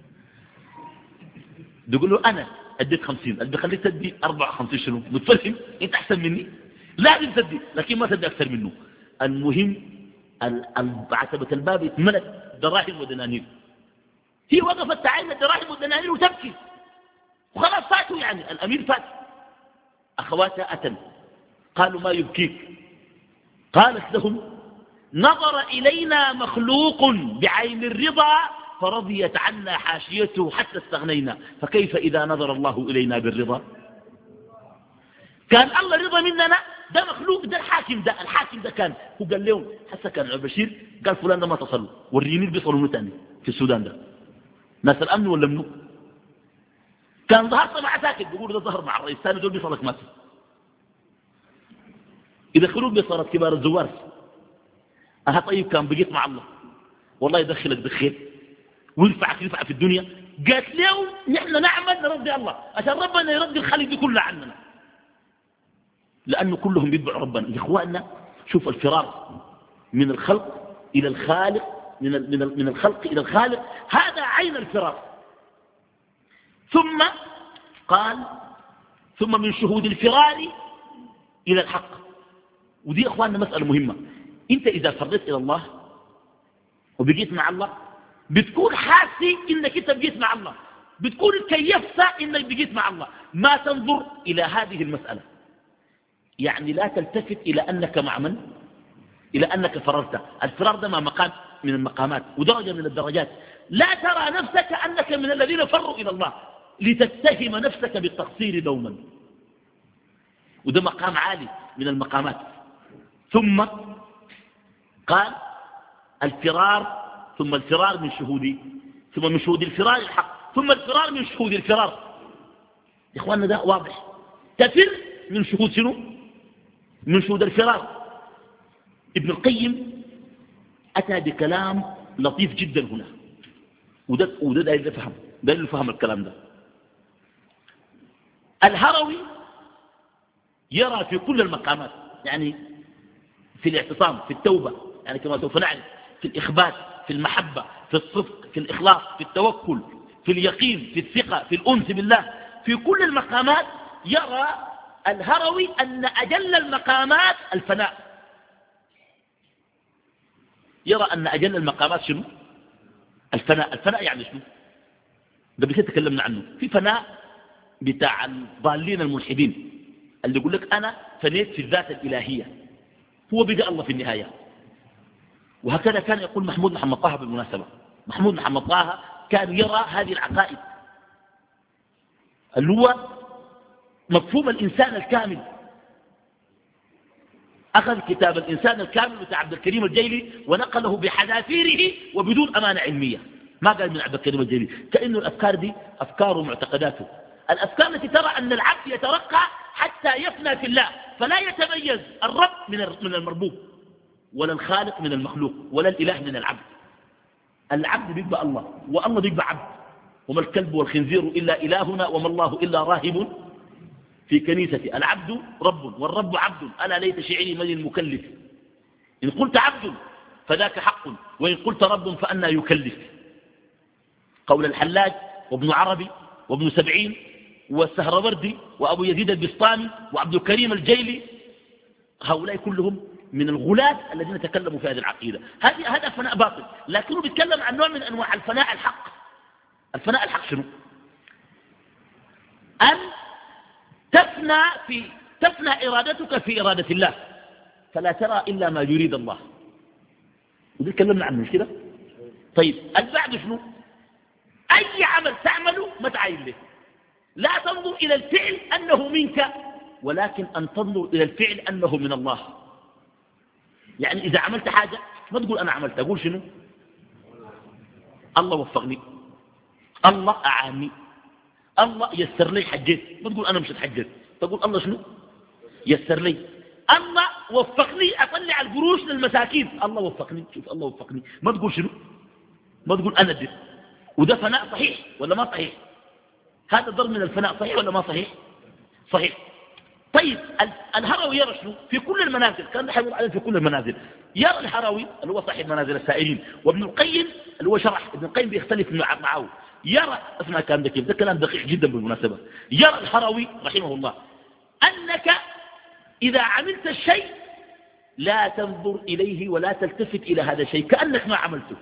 يقول له أنا أديت 50، اللي خليك تدي 54 شنو؟ متفهم أنت أحسن مني، لازم تدي لكن ما تدي أكثر منه. المهم عتبة الباب اتملت دراهم ودنانير. هي وقفت تعاين الدراهم والدنانير وتبكي، وخلاص فاتوا، يعني الأمير فات. أخواتها أتن قالوا ما يبكيك؟ قالت لهم نظر إلينا مخلوق بعين الرضا فرضيت عنا حاشيته حتى استغنينا، فكيف إذا نظر الله إلينا بالرضا؟ كان الله رضا مننا، ده مخلوق، ده الحاكم ده كان هو قال لهم حتى كان البشير قال فلان ده ما تصلوا، وريني اللي بيصلوا منه تاني في السودان ده، ناس الأمن ولا منه؟ كان ظهرت مع ساكت بيقولوا ده ظهر مع الرئيس ثاني دول بيصلك ماتوا، يدخلوك بصارت كبار الزوار. أها طيب كان بقيت مع الله والله يدخلك بالخير ويرفعك في الدنيا. قالت له نحن نعمل نرضي الله عشان ربنا يرضي الخلق دي كلها عننا، لأنه كلهم بيتبعوا ربنا. يا إخواننا شوف الفرار من الخلق إلى الخالق، من الخلق إلى الخالق، هذا عين الفرار. ثم قال ثم من شهود الفرار إلى الحق. ودي يا إخواننا مسألة مهمة. أنت إذا فريت إلى الله وبقيت مع الله بتكون حاسي إنك أنت بقيت مع الله، بتكون كيفت إنك بقيت مع الله، ما تنظر إلى هذه المسألة. يعني لا تلتفت إلى أنك مع من؟ إلى أنك فررت. الفرار ده ما مقام من المقامات ودرجة من الدرجات. لا ترى نفسك أنك من الذين فروا إلى الله لتتهم نفسك بالتقصير دوما، وده مقام عالي من المقامات. ثم قال الفرار، ثم الفرار من شهود، ثم من شهود الفرار الحق، ثم الفرار من شهود الفرار. يا إخواننا ده واضح، تفر من شهود شنو؟ من شهود الفرار. ابن القيم أتى بكلام لطيف جدا هنا، وده داير يفهم، داير يفهم الكلام ده. الهروي يرى في كل المقامات، يعني في الاعتصام، في التوبة، يعني كما سوف نعرف، في الإخبات، في المحبة، في الصدق، في الإخلاص، في التوكل، في اليقين، في الثقة، في الأنس بالله، في كل المقامات يرى الهروي أن أجل المقامات الفناء. يرى أن أجل المقامات شنو؟ الفناء. الفناء يعني شنو؟ ده بكده تكلمنا عنه. في فناء بتاع الضالين الملحدين اللي يقول لك أنا فنيت في الذات الإلهية، هو بقى الله في النهاية. وهكذا كان يقول محمود محمد طه بالمناسبة. محمود محمد طه كان يرى هذه العقائد اللي هو مفهوم الإنسان الكامل. أخذ كتاب الإنسان الكامل بتاع عبد الكريم الجيلي ونقله بحذافيره وبدون أمانة علمية، ما قال من عبد الكريم الجيلي، كأنه الأفكار دي أفكاره ومعتقداته. الأفكار التي ترى أن العبد يترقى حتى يفنى في الله، فلا يتميز الرب من المربوب، ولا الخالق من المخلوق، ولا الإله من العبد. العبد بيبقى الله، والله بيبقى عبد. وما الكلب والخنزير إلا إلهنا وما الله إلا راهب في كنيستي. العبد رب والرب عبد، ألا ليت شعري من المكلف. إن قلت عبد فذاك حق، وإن قلت رب فأنا يكلف. قول الحلاج وابن عربي وابن سبعين والسهروردي وأبو يزيد البسطامي وعبد الكريم الجيلي، هؤلاء كلهم من الغلاة الذين تكلموا في هذه العقيدة. هذا فناء باطل، لكنه بيتكلم عن نوع من أنواع الفناء الحق. الفناء الحق شنو؟ أن تفنى إرادتك في إرادة الله، فلا ترى إلا ما يريد الله. ودي تكلمنا عنه مش كده؟ طيب البعد شنو؟ أي عمل تعمله ما تعاين له، لا تنظر إلى الفعل أنه منك، ولكن أن تنظر إلى الفعل أنه من الله. يعني إذا عملت حاجة ما تقول أنا عملت، أقول شنو؟ الله وفقني، الله أعاني، الله يسر لي حجيت. ما تقول أنا مش حجيت، تقول الله شنو؟ يسر لي، الله وفقني أطلع القروش للمساكين، الله وفقني، شوف الله وفقني. ما تقول شنو؟ ما تقول أنا دي. وده فناء صحيح ولا ما صحيح؟ هذا ضرب من الفناء صحيح ولا ما صحيح؟ صحيح. طيب الهروي يرى شنو؟ في كل المنازل، كان نحن عليه في كل المنازل. يرى الهروي اللي هو صاحب منازل السائرين، وابن القيم اللي هو شرح، ابن القيم بيختلف معه. يرى، اسمع كلام ده كيف، ده كلام دقيق جدا بالمناسبة. يرى الهروي رحمه الله أنك إذا عملت الشيء لا تنظر إليه ولا تلتفت إلى هذا الشيء كأنك ما عملته.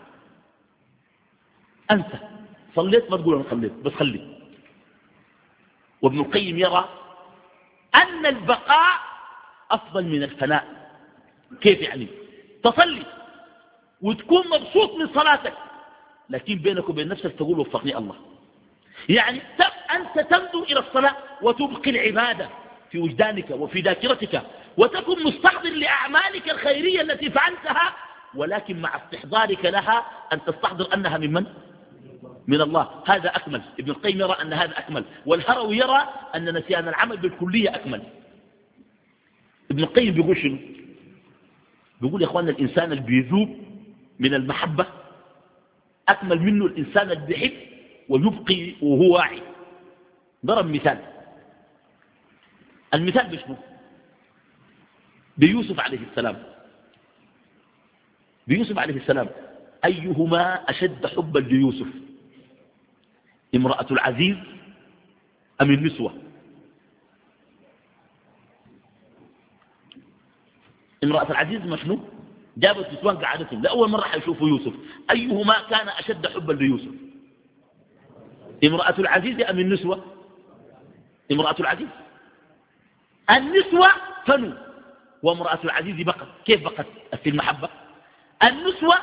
أنت صليت ما تقول أنا صليت، بس خلي. وابن القيم يرى أن البقاء أفضل من الفناء. كيف يعني؟ تصلي وتكون مبسوط من صلاتك، لكن بينك وبين نفسك تقول وفقني الله. يعني أنت تنظر إلى الصلاة وتبقي العبادة في وجدانك وفي ذاكرتك، وتكون مستحضر لأعمالك الخيرية التي فعلتها، ولكن مع استحضارك لها أن تستحضر أنها من من؟ من الله. هذا أكمل. ابن القيم يرى أن هذا أكمل، والهروي يرى أن نسيان العمل بالكلية أكمل. ابن القيم بيقول شنو؟ بيقول يا أخواننا الإنسان اللي بيذوب من المحبة أكمل منه الإنسان اللي بيحب ويبقي وهو واعي. ضرب مثال، المثال بشنو؟ بيوسف عليه السلام. بيوسف عليه السلام أيهما أشد حبا ليوسف؟ امرأة العزيز أم النسوة؟ امرأة العزيز مشنو؟ جابت نسوان قعدتهم لأول مرة حيشوفوا يوسف. أيهما كان أشد حبا ليوسف؟ امرأة العزيز أم النسوة؟ امرأة العزيز. النسوة فنوا وامرأة العزيز بقت. كيف بقت في المحبة؟ النسوة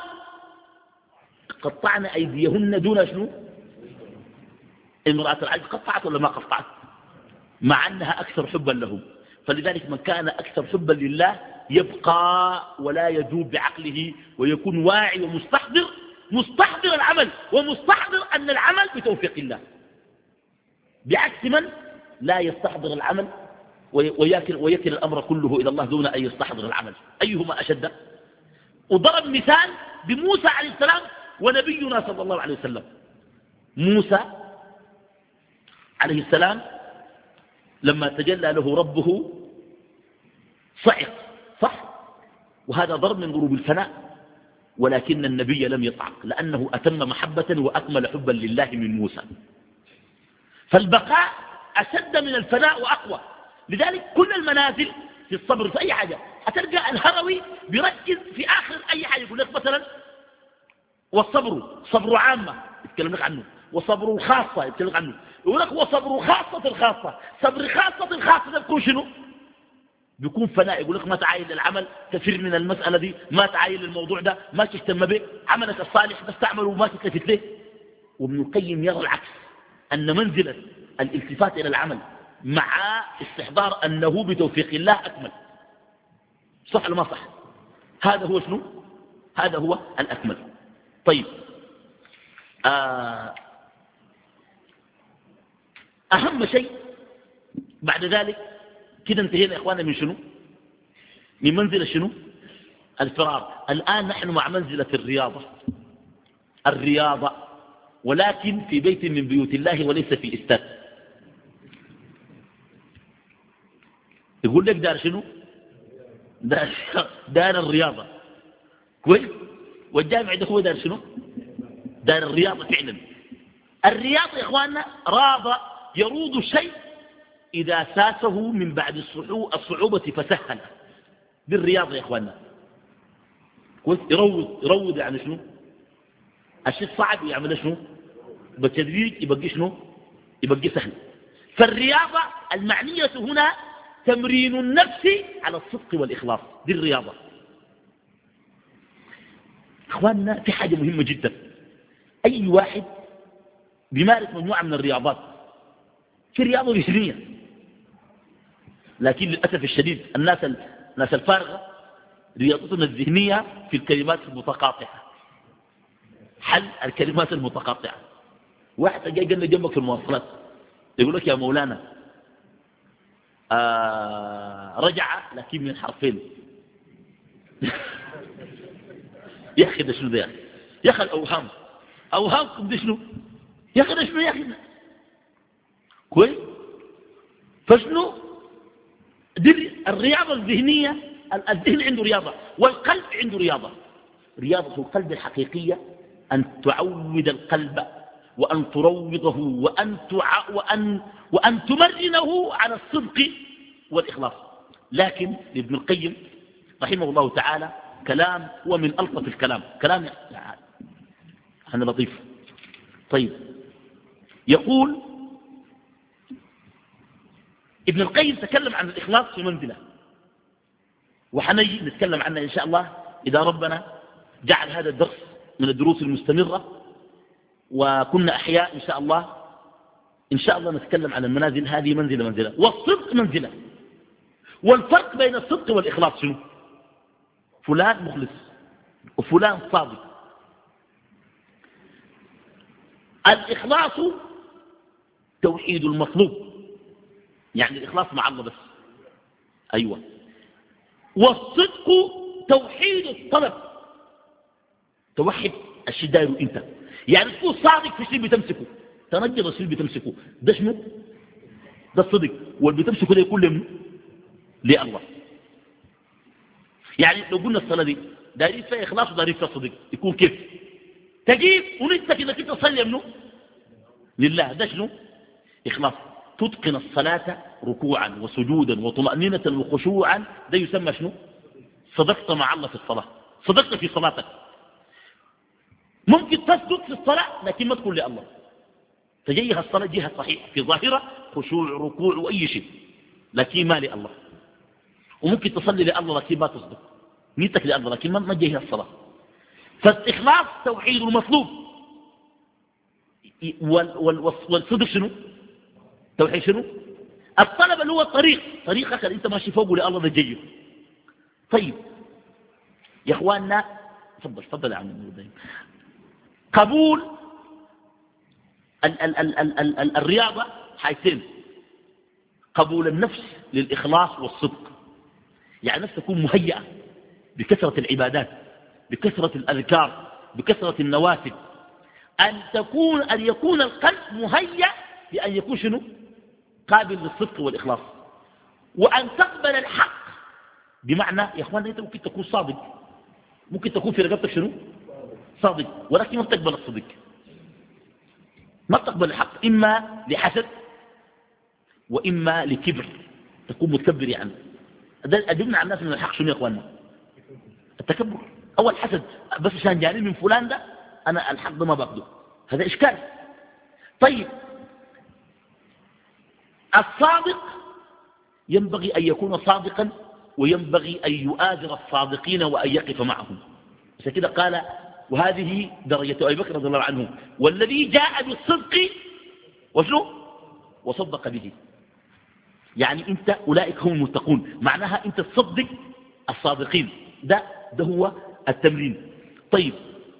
قطعن أيديهن دون شنو؟ امرأة العزيز قطعت ولا ما قطعت؟ مع أنها أكثر حبا لهم. فلذلك من كان أكثر حبا لله يبقى ولا يذوب بعقله، ويكون واعي ومستحضر، مستحضر العمل ومستحضر أن العمل بتوفيق الله، بعكس من لا يستحضر العمل ويكل الأمر كله إلى الله دون أن يستحضر العمل. أيهما أشد؟ وضرب مثال بموسى عليه السلام ونبينا صلى الله عليه وسلم. موسى عليه السلام لما تجلى له ربه صعق، صح؟ وهذا ضرب من ضروب الفناء، ولكن النبي لم يطعق لأنه أتم محبة وأكمل حبا لله من موسى. فالبقاء أشد من الفناء وأقوى. لذلك كل المنازل في الصبر في أي حاجة هتلقى الهروي بيركز في آخر أي حاجة. يقول لك مثلا والصبر صبر عامة يتكلم لك عنه، وصبر خاصة يتكلم لك عنه. يقول لك وصبر خاصة الخاصة. صبر خاصة الخاصة ده بيكون شنو؟ بيكون فناء. يقول لك ما تعاين للعمل، تفر من المسألة دي، ما تعاين للموضوع ده، ما تهتم به، عملك الصالح بس تعمله وما تلتفت له. وابن القيم يرى العكس، أن منزلة الالتفات إلى العمل مع استحضار أنه بتوفيق الله أكمل. صح ولا ما صح؟ هذا هو شنو؟ هذا هو الأكمل. طيب أهم شيء بعد ذلك كده انتهينا يا إخوانا من شنو؟ من منزلة شنو؟ الفرار. الآن نحن مع منزلة الرياضة، ولكن في بيت من بيوت الله وليس في استاد. يقول لك دار شنو؟ دار الرياضة. كويس؟ والجامع ده هو دار شنو؟ دار الرياضة فعلا. الرياضة يا إخواننا راض يروض الشيء إذا ساسه من بعد الصعوبة فسهل. دي الرياضة يا إخواننا. كويس؟ يروض يعني شنو؟ الشيء صعب يعمل شنو؟ بالتدريج يبقى شنو؟ يبقى سهل. فالرياضة المعنية هنا تمرين النفس على الصدق والإخلاص. دي الرياضة. إخواننا في حاجة مهمة جدا. أي واحد بيمارس مجموعة من الرياضات، في رياضة ذهنية، لكن للأسف الشديد الناس الفارغة رياضتنا الذهنية في الكلمات المتقاطعة، حل الكلمات المتقاطعة. واحد جاي قال لي جنبك في المواصلات يقول لك يا مولانا رجع لكن من حرفين. يا أخي ده شنو ده يا أخي أوهامكم ده شنو يا أخي ده شنو يا أخي ده كويس. فشنو دي الرياضة الذهنية. الذهن عنده رياضة والقلب عنده رياضة. رياضة القلب الحقيقية أن تعود القلب وأن تروضه وأن تمرنه على الصدق والإخلاص. لكن لابن القيم رحمه الله تعالى كلام هو من ألطف الكلام، كلام يعني لطيف. طيب يقول ابن القيم تكلم عن الإخلاص في منزلة، وحنجي نتكلم عنها إن شاء الله إذا ربنا جعل هذا الدرس من الدروس المستمرة وكنا أحياء إن شاء الله. إن شاء الله نتكلم عن المنازل. هذه منزلة والصدق منزلة. والفرق بين الصدق والإخلاص شنو؟ فلان مخلص وفلان صادق. الإخلاص توحيد المطلوب، يعني الإخلاص مع الله بس. أيوة. والصدق توحيد الطلب، توحد الشيء دايره انت، يعني تكون صادق في الشيء بتمسكه، تنجد الشيء بتمسكه. ده شنو؟ ده الصدق. واللي بتمسكه ده يكون لمن؟ لله. يعني لو قلنا الصلاة دي دايرين فيها إخلاص ودايرين فيها صدق، يكون كيف؟ تجيب ونيتك إذا كنت تصلي منه لله، ده شنو؟ إخلاص. تتقن الصلاة ركوعا وسجودا وطمأنينة وخشوعا، ده يسمى شنو؟ صدقت مع الله في الصلاة، صدقت في صلاتك. ممكن تصدق في الصلاة لكن ما تكون لله، تجيها الصلاة جهة صحيحة في ظاهرة خشوع ركوع وأي شيء، لكن ما لله. وممكن تصلي لله لكن ما تصدق، نيتك لله لكن ما تجيها الصلاة. فالإخلاص توحيد المطلوب، والصدق شنو؟ توحيد شنو؟ الطلب اللي هو الطريق، طريقك اللي انت ماشي فوقه لله ده جيد. طيب يا اخواننا تفضل يا عم. قبول الرياضة حيثين: قبول النفس للإخلاص والصدق، يعني النفس تكون مهيئة بكثرة العبادات، بكثرة الأذكار، بكثرة النوافل. أن يكون القلب مهيأ لأن يكون شنو؟ قابل للصدق والإخلاص. وأن تقبل الحق، بمعنى يا أخوان أنت ممكن تكون صادق، ممكن تكون في رقبتك شنو؟ صادق، ولكن ما تقبل الصدق، ما تقبل الحق، إما لحسد وإما لكبر، تكون متكبر. يعني أدبنا على الناس من الحق شنو يا أخواننا؟ التكبر أو الحسد، بس عشان جاني من فلان ده أنا الحق ده ما باخده، هذا إشكال. طيب الصادق ينبغي أن يكون صادقا، وينبغي أن يؤازر الصادقين وأن يقف معهم. عشان كده قال: وهذه درجة أبي بكر رضي الله عنه، والذي جاء بالصدق وشنو؟ وصدق به. يعني أنت أولئك هم المتقون، معناها أنت تصدق الصادقين. ده هو التمرين. طيب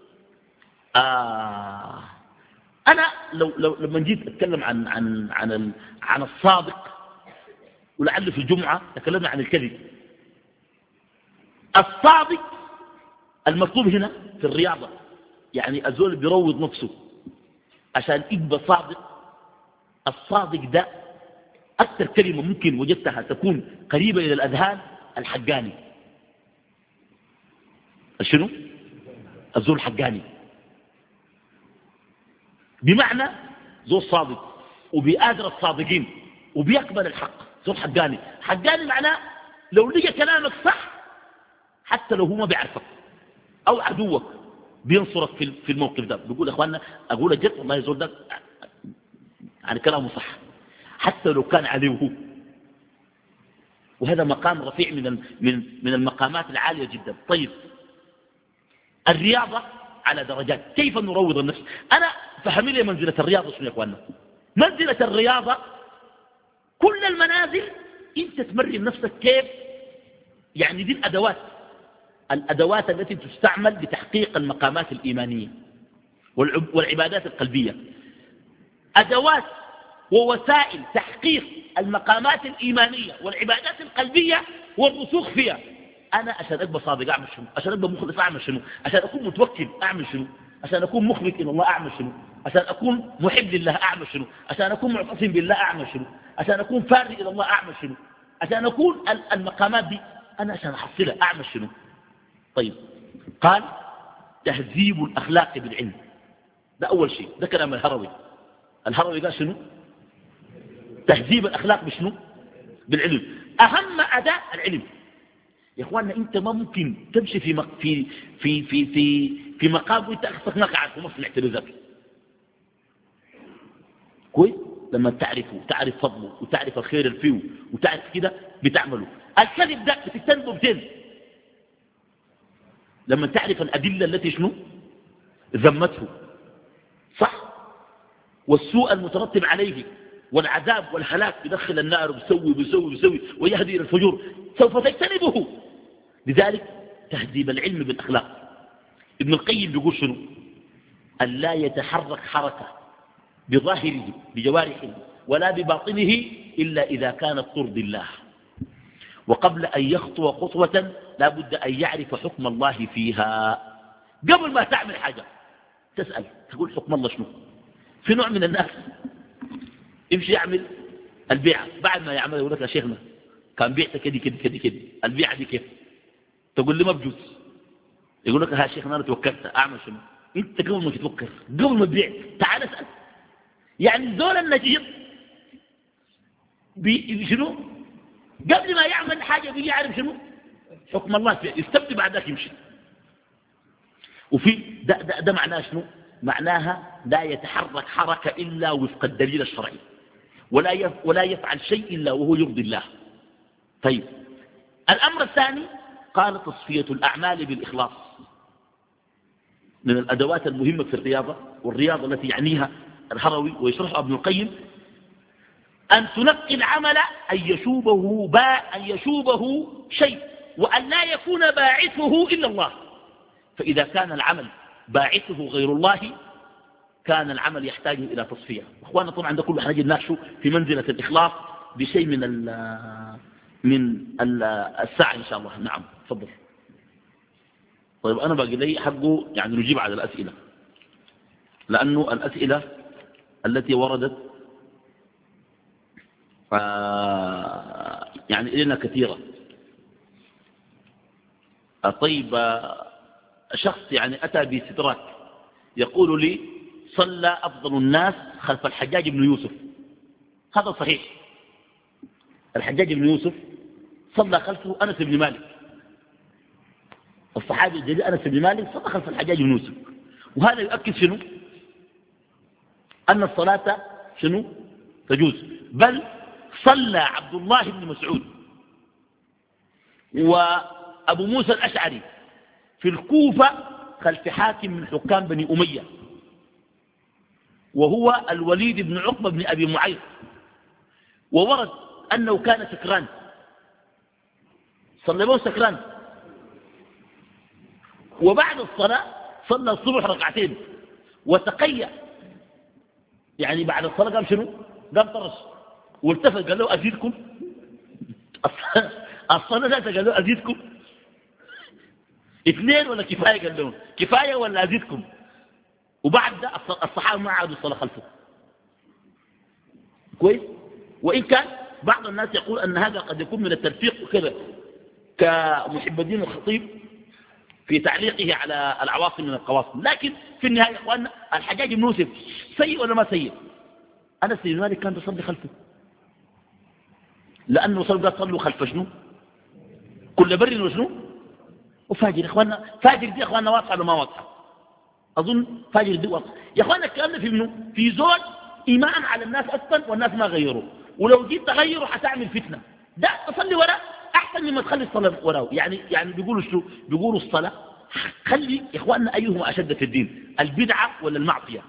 أنا لما جيت أتكلم عن الصادق، ولعل في الجمعة تكلمنا عن الكذب. الصادق المطلوب هنا في الرياضة، يعني الزول بيروض نفسه عشان يبقى صادق. الصادق ده أكثر كلمة ممكن وجدتها تكون قريبة إلى الأذهان: الحقاني. شنو؟ الزول الحقاني، بمعنى زول صادق وبيآدر الصادقين وبيقبل الحق. زول حقاني. حقاني معناه لو لقى كلامك صح حتى لو هو ما بيعرفك أو عدوك بينصرك في الموقف ده، بيقول يا اخواننا أقول جد والله يزول ده يعني كلامه صح حتى لو كان عدوه. وهذا مقام رفيع من المقامات العالية جدا. طيب الرياضة على درجات، كيف نروض النفس؟ أنا فهم لي منزلة الرياضة شنو يا أخواننا. منزلة الرياضة كل المنازل أنت تمرن نفسك كيف، يعني دي الأدوات التي تستعمل لتحقيق المقامات الإيمانية والعبادات القلبية، أدوات ووسائل تحقيق المقامات الإيمانية والعبادات القلبية والرسوخ فيها. أنا عشان أبقى صادق أعمل شنو؟ عشان أبقى مخلص أعمل شنو؟ عشان أكون متوكل أعمل شنو؟ عشان أكون مخبت إلى الله أعمل شنو؟ عشان أكون محب لله أعمل شنو؟ عشان أكون معتصم بالله أعمل شنو؟ عشان أكون فارغ إلى الله أعمل شنو؟ عشان أكون المقامات دي أنا عشان أحصلها أعمل شنو؟ طيب قال تهذيب الأخلاق بالعلم، ده أول شيء، ده كلام الهروي. الهروي قال شنو؟ تهذيب الأخلاق بشنو؟ بالعلم. أهم أداة العلم يا إخواننا. أنت ما ممكن تمشي في مقام وأنت أخصك ما قاعد وما سمعت رزقك كويس. لما تعرف فضله وتعرف الخير اللي فيه وتعرف كده بتعمله. الكذب ده بتجتنبه بتين لما تعرف الأدلة التي شنو ذمته صح، والسوء المترتب عليه والعذاب والهلاك يدخل النار بيسوي ويهدي إلى الفجور، سوف تجتنبه. لذلك تهذيب العلم بالأخلاق. ابن القيم بيقول شنو؟ أن لا يتحرك حركة بظاهره بجوارحه ولا بباطنه إلا إذا كانت ترضي الله، وقبل أن يخطو خطوة لا بد أن يعرف حكم الله فيها. قبل ما تعمل حاجة تسأل تقول حكم الله شنو. في نوع من الناس يمشي يعمل البيعة، بعد ما يعمل يقول لك يا شيخنا كان بيعت كده البيعة دي كيف؟ تقول لي ما بجوز. يقول لك يا شيخنا أنا توكلت أعمل شنو؟ أنت قبل ما تتوكل قبل ما تبيع تعال اسأل. يعني الزول النجيط شنو قبل ما يعمل حاجة بيجي يعرف شنو حكم الله فيها، يستبدي بعد ذاك يمشي. وفي ده معناه شنو؟ معناها لا يتحرك حركة إلا وفق الدليل الشرعي، ولا يفعل شيء إلا وهو يرضي الله. طيب الأمر الثاني قال تصفية الأعمال بالإخلاص. من الأدوات المهمة في الرياضة، والرياضة التي يعنيها الهروي ويشرحها ابن القيم، أن تنقي العمل أن يشوبه شيء، وأن لا يكون باعثه إلا الله. فإذا كان العمل باعثه غير الله كان العمل يحتاج إلى تصفية. أخوانا طبعا ده كله حنجي نناقشه في منزلة الإخلاص بشيء من الساعة إن شاء الله. نعم تفضل. طيب أنا باقي لي حقه يعني نجيب على الأسئلة، لأنه الأسئلة التي وردت يعني إلينا كثيرة. طيب شخص يعني أتى باستدراك يقول لي صلى أفضل الناس خلف الحجاج بن يوسف. هذا صحيح، الحجاج بن يوسف صلى خلفه أنس بن مالك، الصحابي الجليل أنس بن مالك صلى خلف الحجاج بن يوسف. وهذا يؤكد شنو؟ أن الصلاة شنو؟ تجوز. بل صلى عبد الله بن مسعود وأبو موسى الأشعري في الكوفة خلف حاكم من حكام بني أمية، وهو الوليد بن عقبة بن أبي معيط، وورد أنه كان سكران، صلى به سكران. وبعد الصلاة صلى الصبح ركعتين وتقيأ، يعني بعد الصلاة قام شنو؟ قام طرش والتفت قال له أزيدكم؟ الصلاة ذات قال له أزيدكم؟ اثنين ولا كفاية؟ قال لهم كفاية ولا أزيدكم؟ وبعد ده الصحابة ما عادوا الصلاة خلفه. كويس. وإن كان بعض الناس يقول أن هذا قد يكون من التلفيق وكذا، كمحب الدين الخطيب في تعليقه على العواصم من القواصم. لكن في النهاية يا إخواننا الحجاج بن يوسف سيء ولا ما سيء؟ أنس بن مالك كان تصلي خلفه، لأنه صلوا خلف شنو؟ كل بر وشنو؟ وفاجر. يا إخواننا فاجر دي يا إخواننا واضحة ولا ما واضحة؟ أظن فاجر دي واضحة. يا إخواننا الكلام ده في منه؟ في زوج إيمان على الناس أصلا والناس ما غيروا، ولو جيت تغيروا حتعمل فتنة. ده تصلي وراء أحسن مما تخلي الصلاة وراه. يعني بيقولوا شو؟ بيقولوا الصلاة خلي يا إخواننا أيهما أشد في الدين، البدعة ولا المعصية؟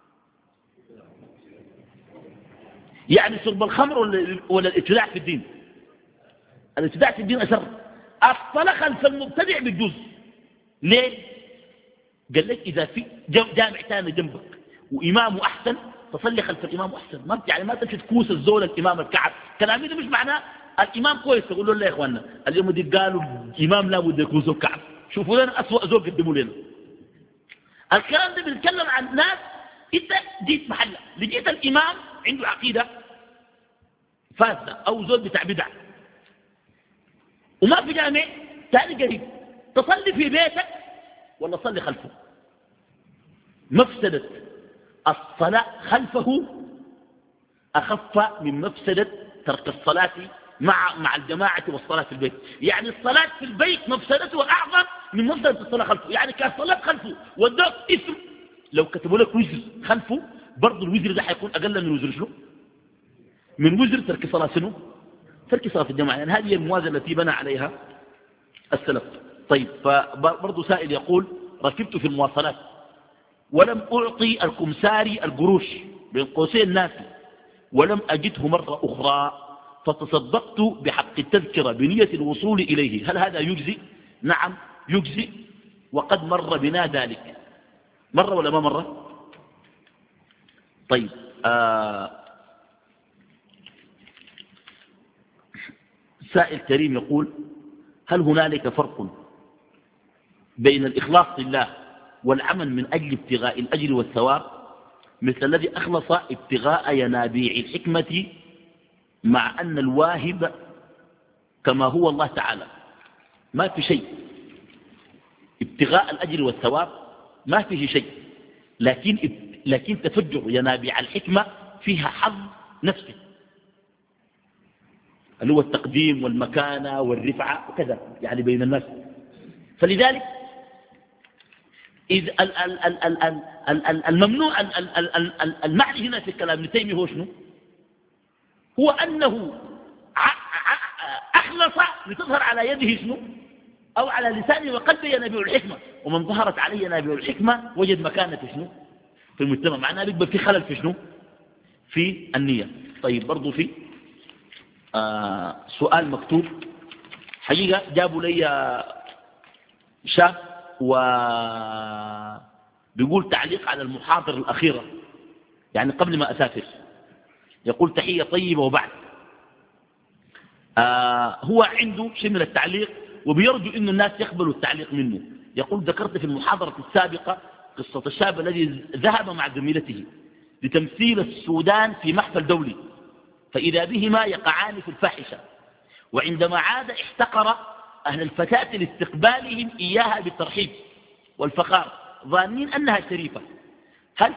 يعني شرب الخمر ولا الابتداع في الدين؟ الابتداع في الدين أشر. الصلاة خلف المبتدع بالجزء. ليه؟ قال لك إذا في جامع ثاني جنبك وإمامه أحسن تصلي خلف الإمام أحسن. ما تمشي تكوس الزول الإمام الكعب. كلامي ده مش معناه الإمام كويس تقول له لا يا إخواننا اليوم دي قالوا الإمام لا بد يكون زول كعب، شوفوا لنا أسوأ زول قدموا لنا. الكلام ده بيتكلم عن ناس انت جيت محله لقيت الإمام عنده عقيدة فاسدة أو زول بتاع بدع وما في جامع ثاني قريب، تصلي في بيتك ولا تصلي خلفه؟ مفسدة الصلاة خلفه أخف من مفسدة ترك الصلاة مع الجماعة والصلاة في البيت. يعني الصلاة في البيت مفسدته أعظم من مفسدة الصلاة خلفه. يعني كالصلاة خلفه ودوك اسم لو كتبوا لك وزر خلفه برضو الوزر ده حيكون أقل من وزر شنو؟ من وزر ترك صلاة شنو؟ ترك صلاة الجماعة. يعني هذه الموازنة التي بنى عليها السلف. طيب فبرضو سائل يقول ركبت في المواصلات ولم أعطي الكمساري القروش بين قوسين ناسي ولم أجده مرة أخرى فتصدقت بحق التذكرة بنية الوصول إليه، هل هذا يجزي؟ نعم يجزي وقد مر بنا ذلك. مرة ولا ما مرة؟ طيب سائل كريم يقول هل هنالك فرق بين الإخلاص لله والعمل من أجل ابتغاء الأجر والثواب مثل الذي أخلص ابتغاء ينابيع الحكمة مع أن الواهب كما هو الله تعالى؟ ما في شيء ابتغاء الأجر والثواب ما فيه شيء، لكن تفجر ينابيع الحكمة فيها حظ نفسي اللي هو التقديم والمكانة والرفعة وكذا يعني بين الناس. فلذلك إذ الممنوع المعني هنا في الكلام ابن تيمية هو شنو؟ هو أنه أخلص لتظهر على يده شنو؟ أو على لسانه وقلبه ينابيع الحكمة، ومن ظهرت عليه ينابيع الحكمة وجد مكانة شنو؟ في المجتمع. معناه بيقبل في خلل في شنو؟ في النية. طيب برضو في سؤال مكتوب حقيقة جابوا لي شاب وبيقول تعليق على المحاضرة الأخيرة يعني قبل ما أسافر. يقول تحية طيبة وبعد هو عنده شيء من التعليق وبيرجو إنه الناس يقبلوا التعليق منه. يقول ذكرت في المحاضرة السابقة قصة الشاب الذي ذهب مع زميلته لتمثيل السودان في محفل دولي فإذا بهما يقعان في الفاحشة، وعندما عاد احتقر أهل الفتاة لاستقبالهم إياها بالترحيب والفخار ظانين أنها شريفة. هل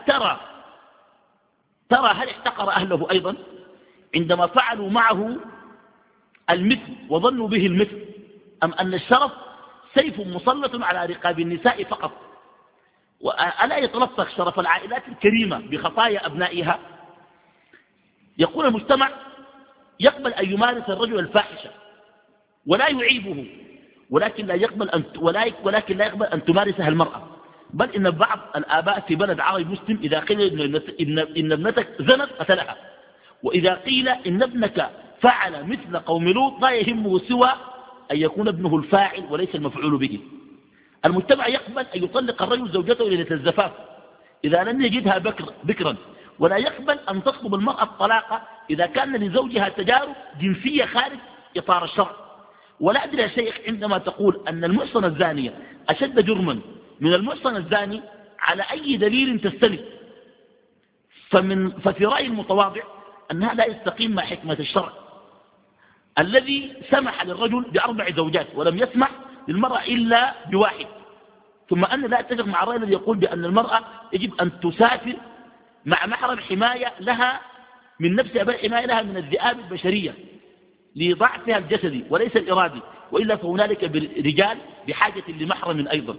هل احتقر أهله أيضا عندما فعلوا معه المثل وظنوا به المثل، أم أن الشرف سيف مسلط على رقاب النساء فقط؟ وألا يتلطخ شرف العائلات الكريمة بخطايا أبنائها؟ يقول المجتمع يقبل أن يمارس الرجل الفاحشة ولا يعيبه، ولكن لا يقبل أن تمارسها المرأة. بل إن بعض الآباء في بلد عربي مسلم إذا قيل إن ابنتك زنت قتلها، وإذا قيل إن ابنك فعل مثل قوم لوط لا يهمه سوى أن يكون ابنه الفاعل وليس المفعول به. المجتمع يقبل أن يطلق الرجل زوجته ليلة الزفاف إذا لم يجدها بكرا، ولا يقبل أن تطلب المرأة الطلاق إذا كان لزوجها تجارب جنسية خارج إطار الشرع. ولا أدري يا شيخ عندما تقول أن المحصن الزانية أشد جرما من المحصن الزاني على أي دليل تستند؟ ففي رأي المتواضع أنها لا يستقيم مع حكمة الشرع الذي سمح للرجل ب4 زوجات ولم يسمح للمرأة إلا ب1. ثم أن لا أتفق مع الرأي الذي يقول بأن المرأة يجب أن تسافر مع محرم حماية لها من نفسها بل حماية لها من الذئاب البشرية لضعفها الجسدي وليس الإرادي، وإلا فهنالك رجال بحاجة لمحرم أيضا.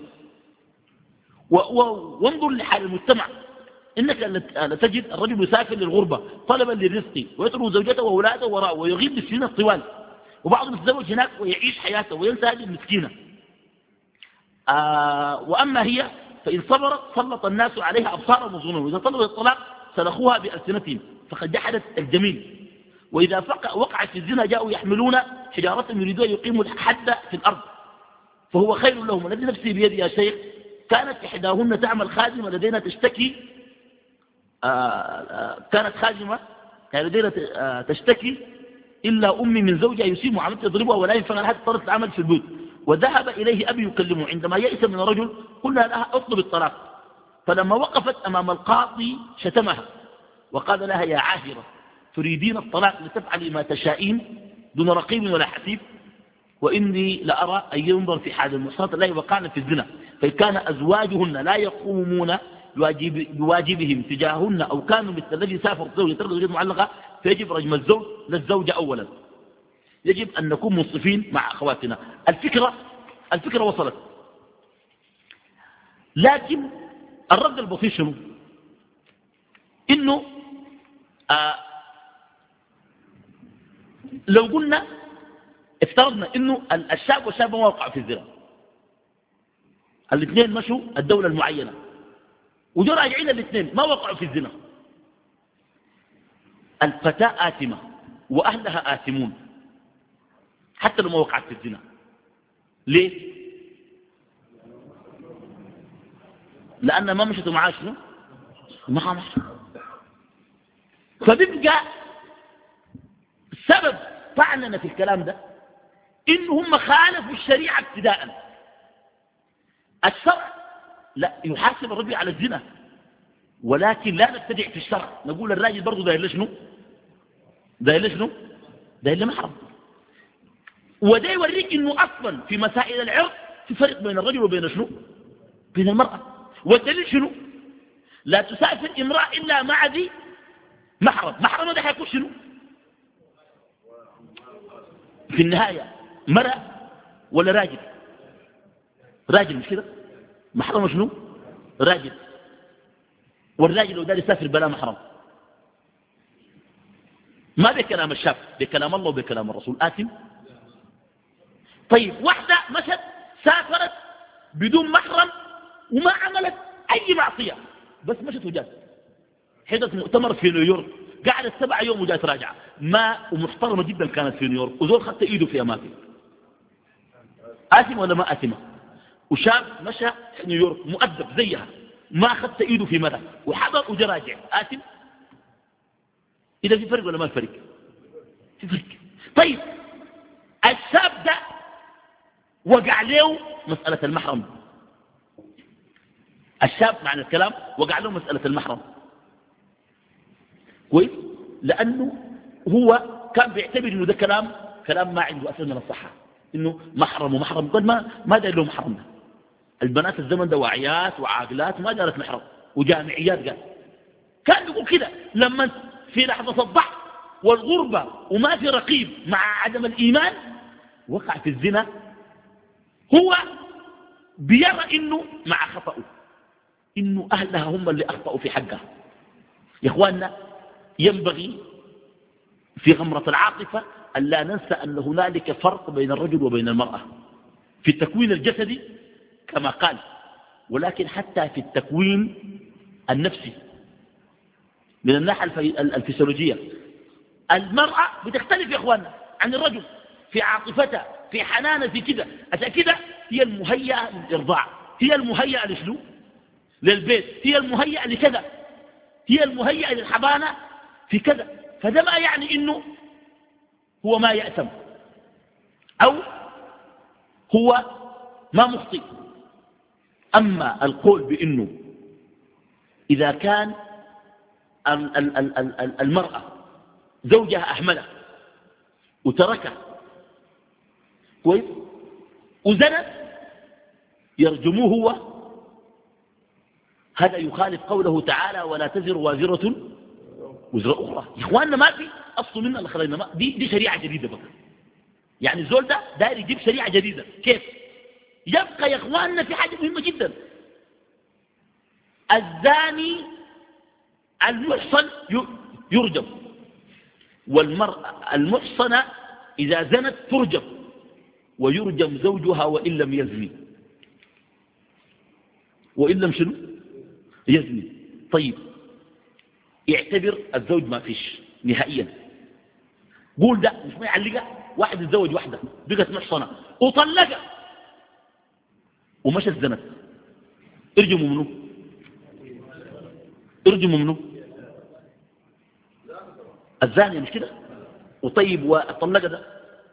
وانظر لحال المجتمع، إنك لا تجد الرجل يسافر للغربة طلبا للرزق ويترك زوجته وأولاده وراءه ويغيب بالسنين الطوال، وبعضهم يتزوج هناك ويعيش حياته وينسى هذه المسكينة. وأما هي فإن صبرت سلط الناس عليها أبصارهم وظنونهم، وإذا طلبت الطلاق سلخوها بألسنتهم فقد جحدت الجميل. وإذا وقعت في الزنا جاءوا يحملون حجارة يريدون يقيموا الحد في الأرض فهو خير لهم. الذي نفسي بيدي يا شيخ كانت إحداهن تعمل خادمة لدينا تشتكي كانت خادمة لدينا تشتكي إلا أمي من زوجها يسيء معاملتها يضربها ولا ينفع لها اضطرت العمل في البيت. وذهب إليه أبي يكلمه، عندما يئس من الرجل قلنا لها اطلب الطلاق. فلما وقفت أمام القاضي شتمها وقال لها يا عاهرة تريدين الطلاق لتفعلي ما تشائين دون رقيب ولا حسيب، وإني لأرى أن ينظر في حال المحصنات الله وقعنا في الزنا فكان أزواجهن لا يقومون بواجبهم تجاههن أو كانوا مثل الذي سافر الزوج يترك زوجته معلقة فيجب رجم الزوج للزوجة أولا. يجب أن نكون منصفين مع أخواتنا. الفكرة وصلت، لكن الرد البسيط شنو؟ إنه لو قلنا افترضنا إنه الشاب والشابة ما وقعوا في الزنا، الاثنين مشوا الدولة المعينة وجو راجعين الاثنين ما وقعوا في الزنا، الفتاة آثمة وأهلها آثمون حتى لو ما وقعت في الزنا. ليه؟ لأن ما مشتوا معاه شنو؟ ما مشوا. فبيبقى سبب طعننا في الكلام ده إنهم خالفوا الشريعة ابتداء. الشرع لا يحاسب الرجل على الزنا، ولكن لا نبتدع في الشرع نقول الراجل برضه داير لشنو؟ داير لمحرم. وده يوريك إنه أصلا في مسائل العرض في فرق بين الرجل وبين شنو؟ بين المرأة. والدليل شنو؟ لا تسافر امرأة إلا مع ذي محرم ده حيكون شنو؟ في النهاية مرأة ولا راجل مش كده؟ محرم شنو؟ راجل. والراجل لو دار يسافر بلا محرم ما بكلام الشاب، بكلام الله وبكلام الرسول آثم. طيب واحدة مشت سافرت بدون محرم وما عملت أي معصية بس مشت وجات حدث مؤتمر في نيويورك قعدت 7 يوم وجات راجعة ومحترمة جدا كانت في نيويورك وزول خدت إيده في أماكن، آثم ولا ما آثمة؟ وشاب مشى في نيويورك مؤدب زيها ما خدت إيده في مرة وحضر وجا راجع آثم. إذا في فرق ولا ما الفرق؟ في فرق. طيب الشاب ده وقع له مسألة المحرم، الشاب معنى الكلام وقع له مسألة المحرم كويس، لأنه هو كان بيعتبر إنه ده كلام ما عنده أساس من الصحة، إنه محرم قد ما داير له محرم ده. البنات الزمن ده واعيات وعاقلات ما دارت محرم وجامعيات كان يقول كده لما في لحظة الضعف والغربة وما في رقيب مع عدم الإيمان وقع في الزنا، هو بيرى إنه مع خطأه إنه أهلها هم اللي أخطأوا في حقها. يا إخواننا ينبغي في غمرة العاطفة أن لا ننسى أن هنالك فرق بين الرجل وبين المرأة في التكوين الجسدي كما قال، ولكن حتى في التكوين النفسي من الناحية الفسيولوجية. المرأة بتختلف يا إخواننا عن الرجل في عاطفتها في حنانها في كده، عشان كده هي المهيئة للإرضاع، هي المهيئة لشنو؟ للبيت، هي المهيئة لكذا، هي المهيئة للحضانة في كذا. فده ما يعني إنه هو ما يأثم أو هو ما مخطئ. أما القول بإنه إذا كان المرأة زوجها أهملها وتركها كويس وزنت يرجموه هو، هذا يخالف قوله تعالى ولا تزر وازرة وزر أخرى. يا إخواننا ما في أصل منها الخلينا، دي شريعة جديدة بقى. يعني الزول ده داير يجيب شريعة جديدة. كيف؟ يبقى يا إخواننا في حاجة مهمة جدا، الزاني المحصن يرجم، والمرأة المحصنة إذا زنت ترجم، ويرجم زوجها وإن لم يزني. وإن لم شنو يزني. طيب اعتبر الزوج ما فيش نهائيا، قول ده مش ما يعلقها، واحد يتزوج واحدة بقت محصنة وطلقها ومشت زنت، ارجموا منه، ارجموا منه الزانية مش كده؟ وطيب وطلقها ده،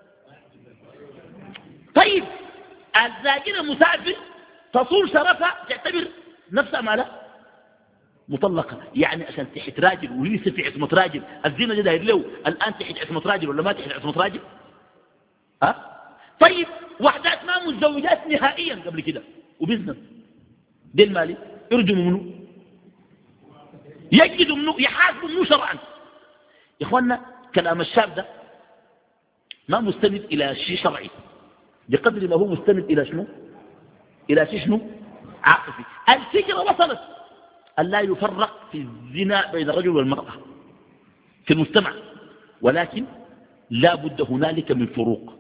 طيب الزاجرة مسافر تصول شرفها تعتبر نفسها مالها مطلقة، يعني عشان تحت راجل ولسه في عصمة راجل الزنا ده داير له الآن تحت عصمة راجل ولا ما تحت عصمة راجل؟ ها؟ طيب وحدات ما متزوجات نهائيا قبل كده وبزنا دي المالي يرجموا منه، يجدوا منه، يحاسبوا منه شرعا. يا اخوانا كلام الشاب ده ما مستند إلى شيء شرعي بقدر ما هو مستند إلى شنو؟ إلى شنو؟ عاطفي. الفكرة وصلت أن لا يفرق في الزنا بين الرجل والمرأة في المجتمع، ولكن لا بد هنالك من فروق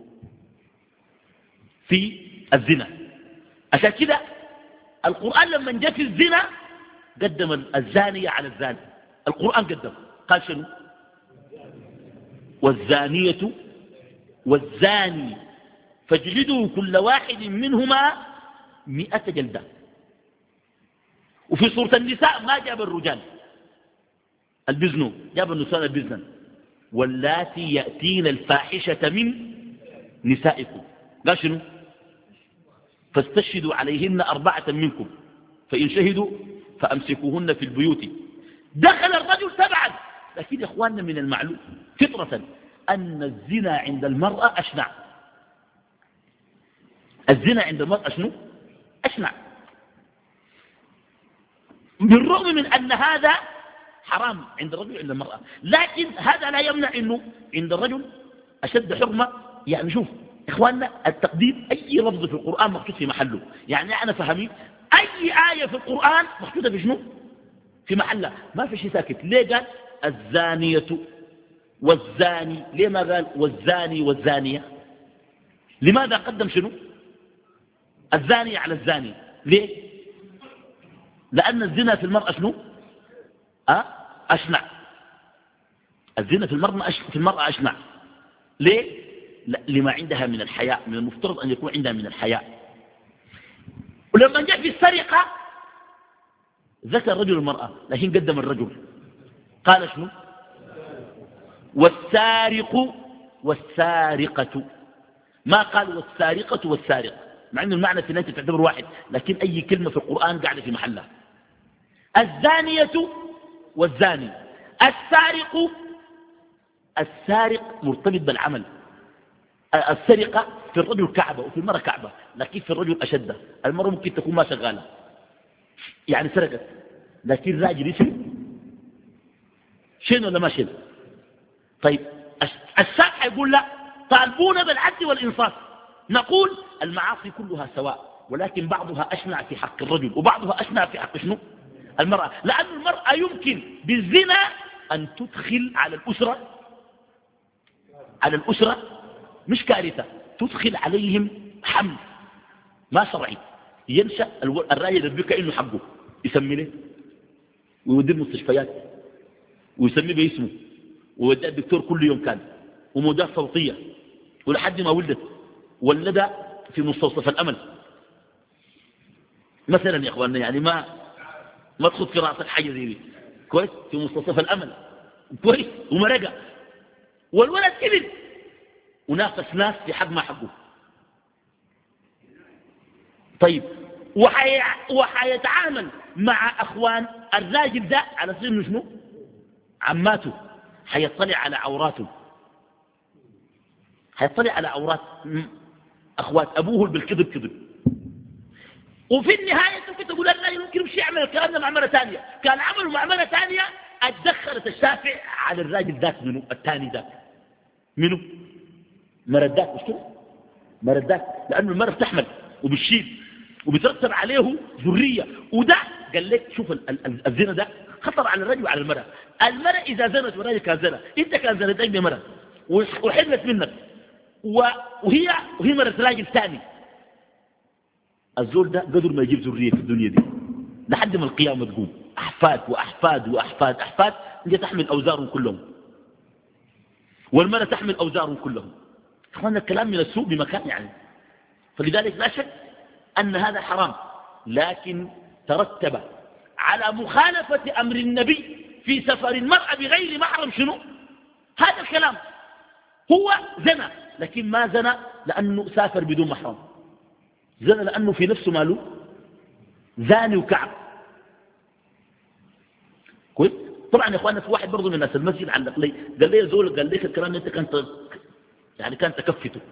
في الزنا. عشان كده القرآن لما جاء في الزنا قدم الزانية على الزاني، القرآن قدم قال شنو؟ والزانية والزاني فاجلدوا كل واحد منهما 100 جلدة. وفي سورة النساء ما جاب الرجال البزنو، جاب النساء البزنا، واللاتي يأتين الفاحشة من نسائكم قال شنو؟ فاستشهدوا عليهن 4 منكم فإن شهدوا فأمسكوهن في البيوت. دخل الرجل تبعا، لكن يا إخواننا من المعلوم فطرة أن الزنا عند المرأة أشنع. الزنا عند المرأة شنو؟ أشنع، بالرغم من أن هذا حرام عند الرجل عند المرأة، لكن هذا لا يمنع أنه عند الرجل أشد حرمة. يعني شوف إخواننا التقدير، أي لفظ في القرآن محطوط في محله، يعني أنا فهمين أي آية في القرآن محطوطة في شنو؟ في محلها، ما في شيء ساكت. ليه قال الزانية والزاني؟ ليه ما قال والزاني والزانية؟ لماذا قدم شنو؟ الزانية على الزاني؟ ليه؟ لأن الزنا في المرأة شنو؟ أشنع. الزنا في المرأة أشنع. ليه؟ لما عندها من الحياء، من المفترض أن يكون عندها من الحياء. ولما جاء في السرقة ذكر الرجل المرأة لكن قدم الرجل، قال شنو؟ والسارق والسارقة، ما قال والسارقة والسارق، مع أن المعنى في نهاية تعتبر واحد، لكن أي كلمة في القرآن قاعدة في محلها. الزانية والزاني. السارق مرتبط بالعمل. السرقة في الرجل كعبة وفي المرأة كعبة، لكن في الرجل أشد. المرأة ممكن تكون ما شغالة يعني سرقت، لكن الراجل يسرق شين ولا ما شين؟ طيب الشرع يقول لا، طالبون بالعدل والإنصاف. نقول المعاصي كلها سواء، ولكن بعضها أشنع في حق الرجل وبعضها أشنع في حق شنو؟ المرأة. لأن المرأة يمكن بالزنا أن تدخل على الأسرة مش كارثة، تدخل عليهم حمل ما شرعي، ينشأ الراجل يربيه إنه حقه، يسمي له ويوديه المستشفيات ويسميه باسمه ويوديه الدكتور كل يوم كان، وموجات صوتية، ولحد ما ولد في مستوصف الأمل مثلا. يا اخواننا يعني ما تخذ في راسك حاجة زي دي، كويس؟ في مستوصف الأمل كويس، ومرقة، والولد كبر ونافس ناس في حق ما حقه. طيب وحيتعامل مع أخوان الراجل ده على سبيل انه شنو؟ عماته، حيطلع على عوراته، حيطلع على عورات أخوات أبوه بالكذب كذب. وفي النهاية ممكن تقول لا يمكن مش يعمل الكلام ده مع مرة ثانية، كان عمله مع مرة ثانية اتدخلت الشافع على الراجل ذاك منه الثاني ذاك منه مردات، مش كده؟ مردات، لأنه المرة بتحمل وبتشيل وبترتب عليه ذرية. وده قال لك شوف الزنا ده خطر على الرجل وعلى المرأة. المرأة إذا زنت والراجل كان زنا، أنت كان زنت أي مرأة وحملت منك، وهي مرت راجل ثاني. الزول ده قدر ما يجيب ذرية في الدنيا دي لحد ما القيامة تقوم، أحفاد وأحفاد وأحفاد أحفاد، هي تحمل أوزارهم كلهم، والمرأة تحمل أوزارهم كلهم. إخوانا الكلام من السوء بمكان يعني. فلذلك لا شك أن هذا حرام، لكن ترتب على مخالفة أمر النبي في سفر المرأة بغير محرم شنو؟ هذا الكلام. هو زنى لكن ما زنى لأنه سافر بدون محرم، زنى لأنه في نفسه ماله زاني وكعب. كويس. طبعا يا اخوانا في واحد برضه من الناس المسجد علق لي قال لي زول، قال لي الكلام انت كنت يعني كان تكفته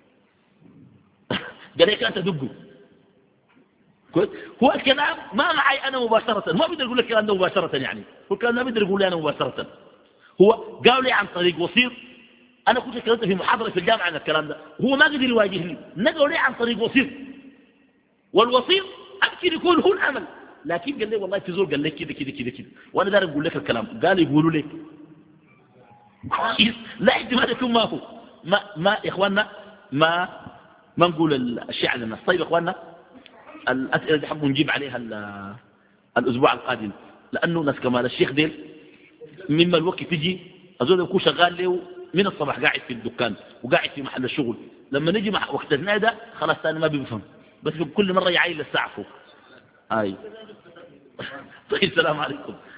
قال لي كان تدقه. كويس. هو الكلام ما معي انا مباشره، ما بقدر اقول لك الكلام ده مباشره، يعني هو الكلام ما بقدر يقول لي انا مباشره، هو قال لي عن طريق وسيط. انا كنت اتكلمت في محاضره في الجامعه عن الكلام ده، وهو ما قدر يواجهني، نقلوا لي عن طريق وسيط، والوسيط يمكن يكون هو العمل، لكن قال لي والله في زول قال لك كده كده كده كده، وانا داير اقول لك الكلام، قال يقولوا لك لا احتمال يكون ما هو ما يا اخواننا ما نقول الشيء على الناس. طيب يا اخواننا الاسئله دي حب نجيب عليها الاسبوع القادم، لانه ناس كمال الشيخ ديل مما الوقت تجي أزول يكون شغال له من الصباح قاعد في الدكان وقاعد في محل الشغل، لما نجي وقت النادى خلاص ثاني ما بيفهم، بس كل مرة يعين للساعة فوق. طيب السلام عليكم.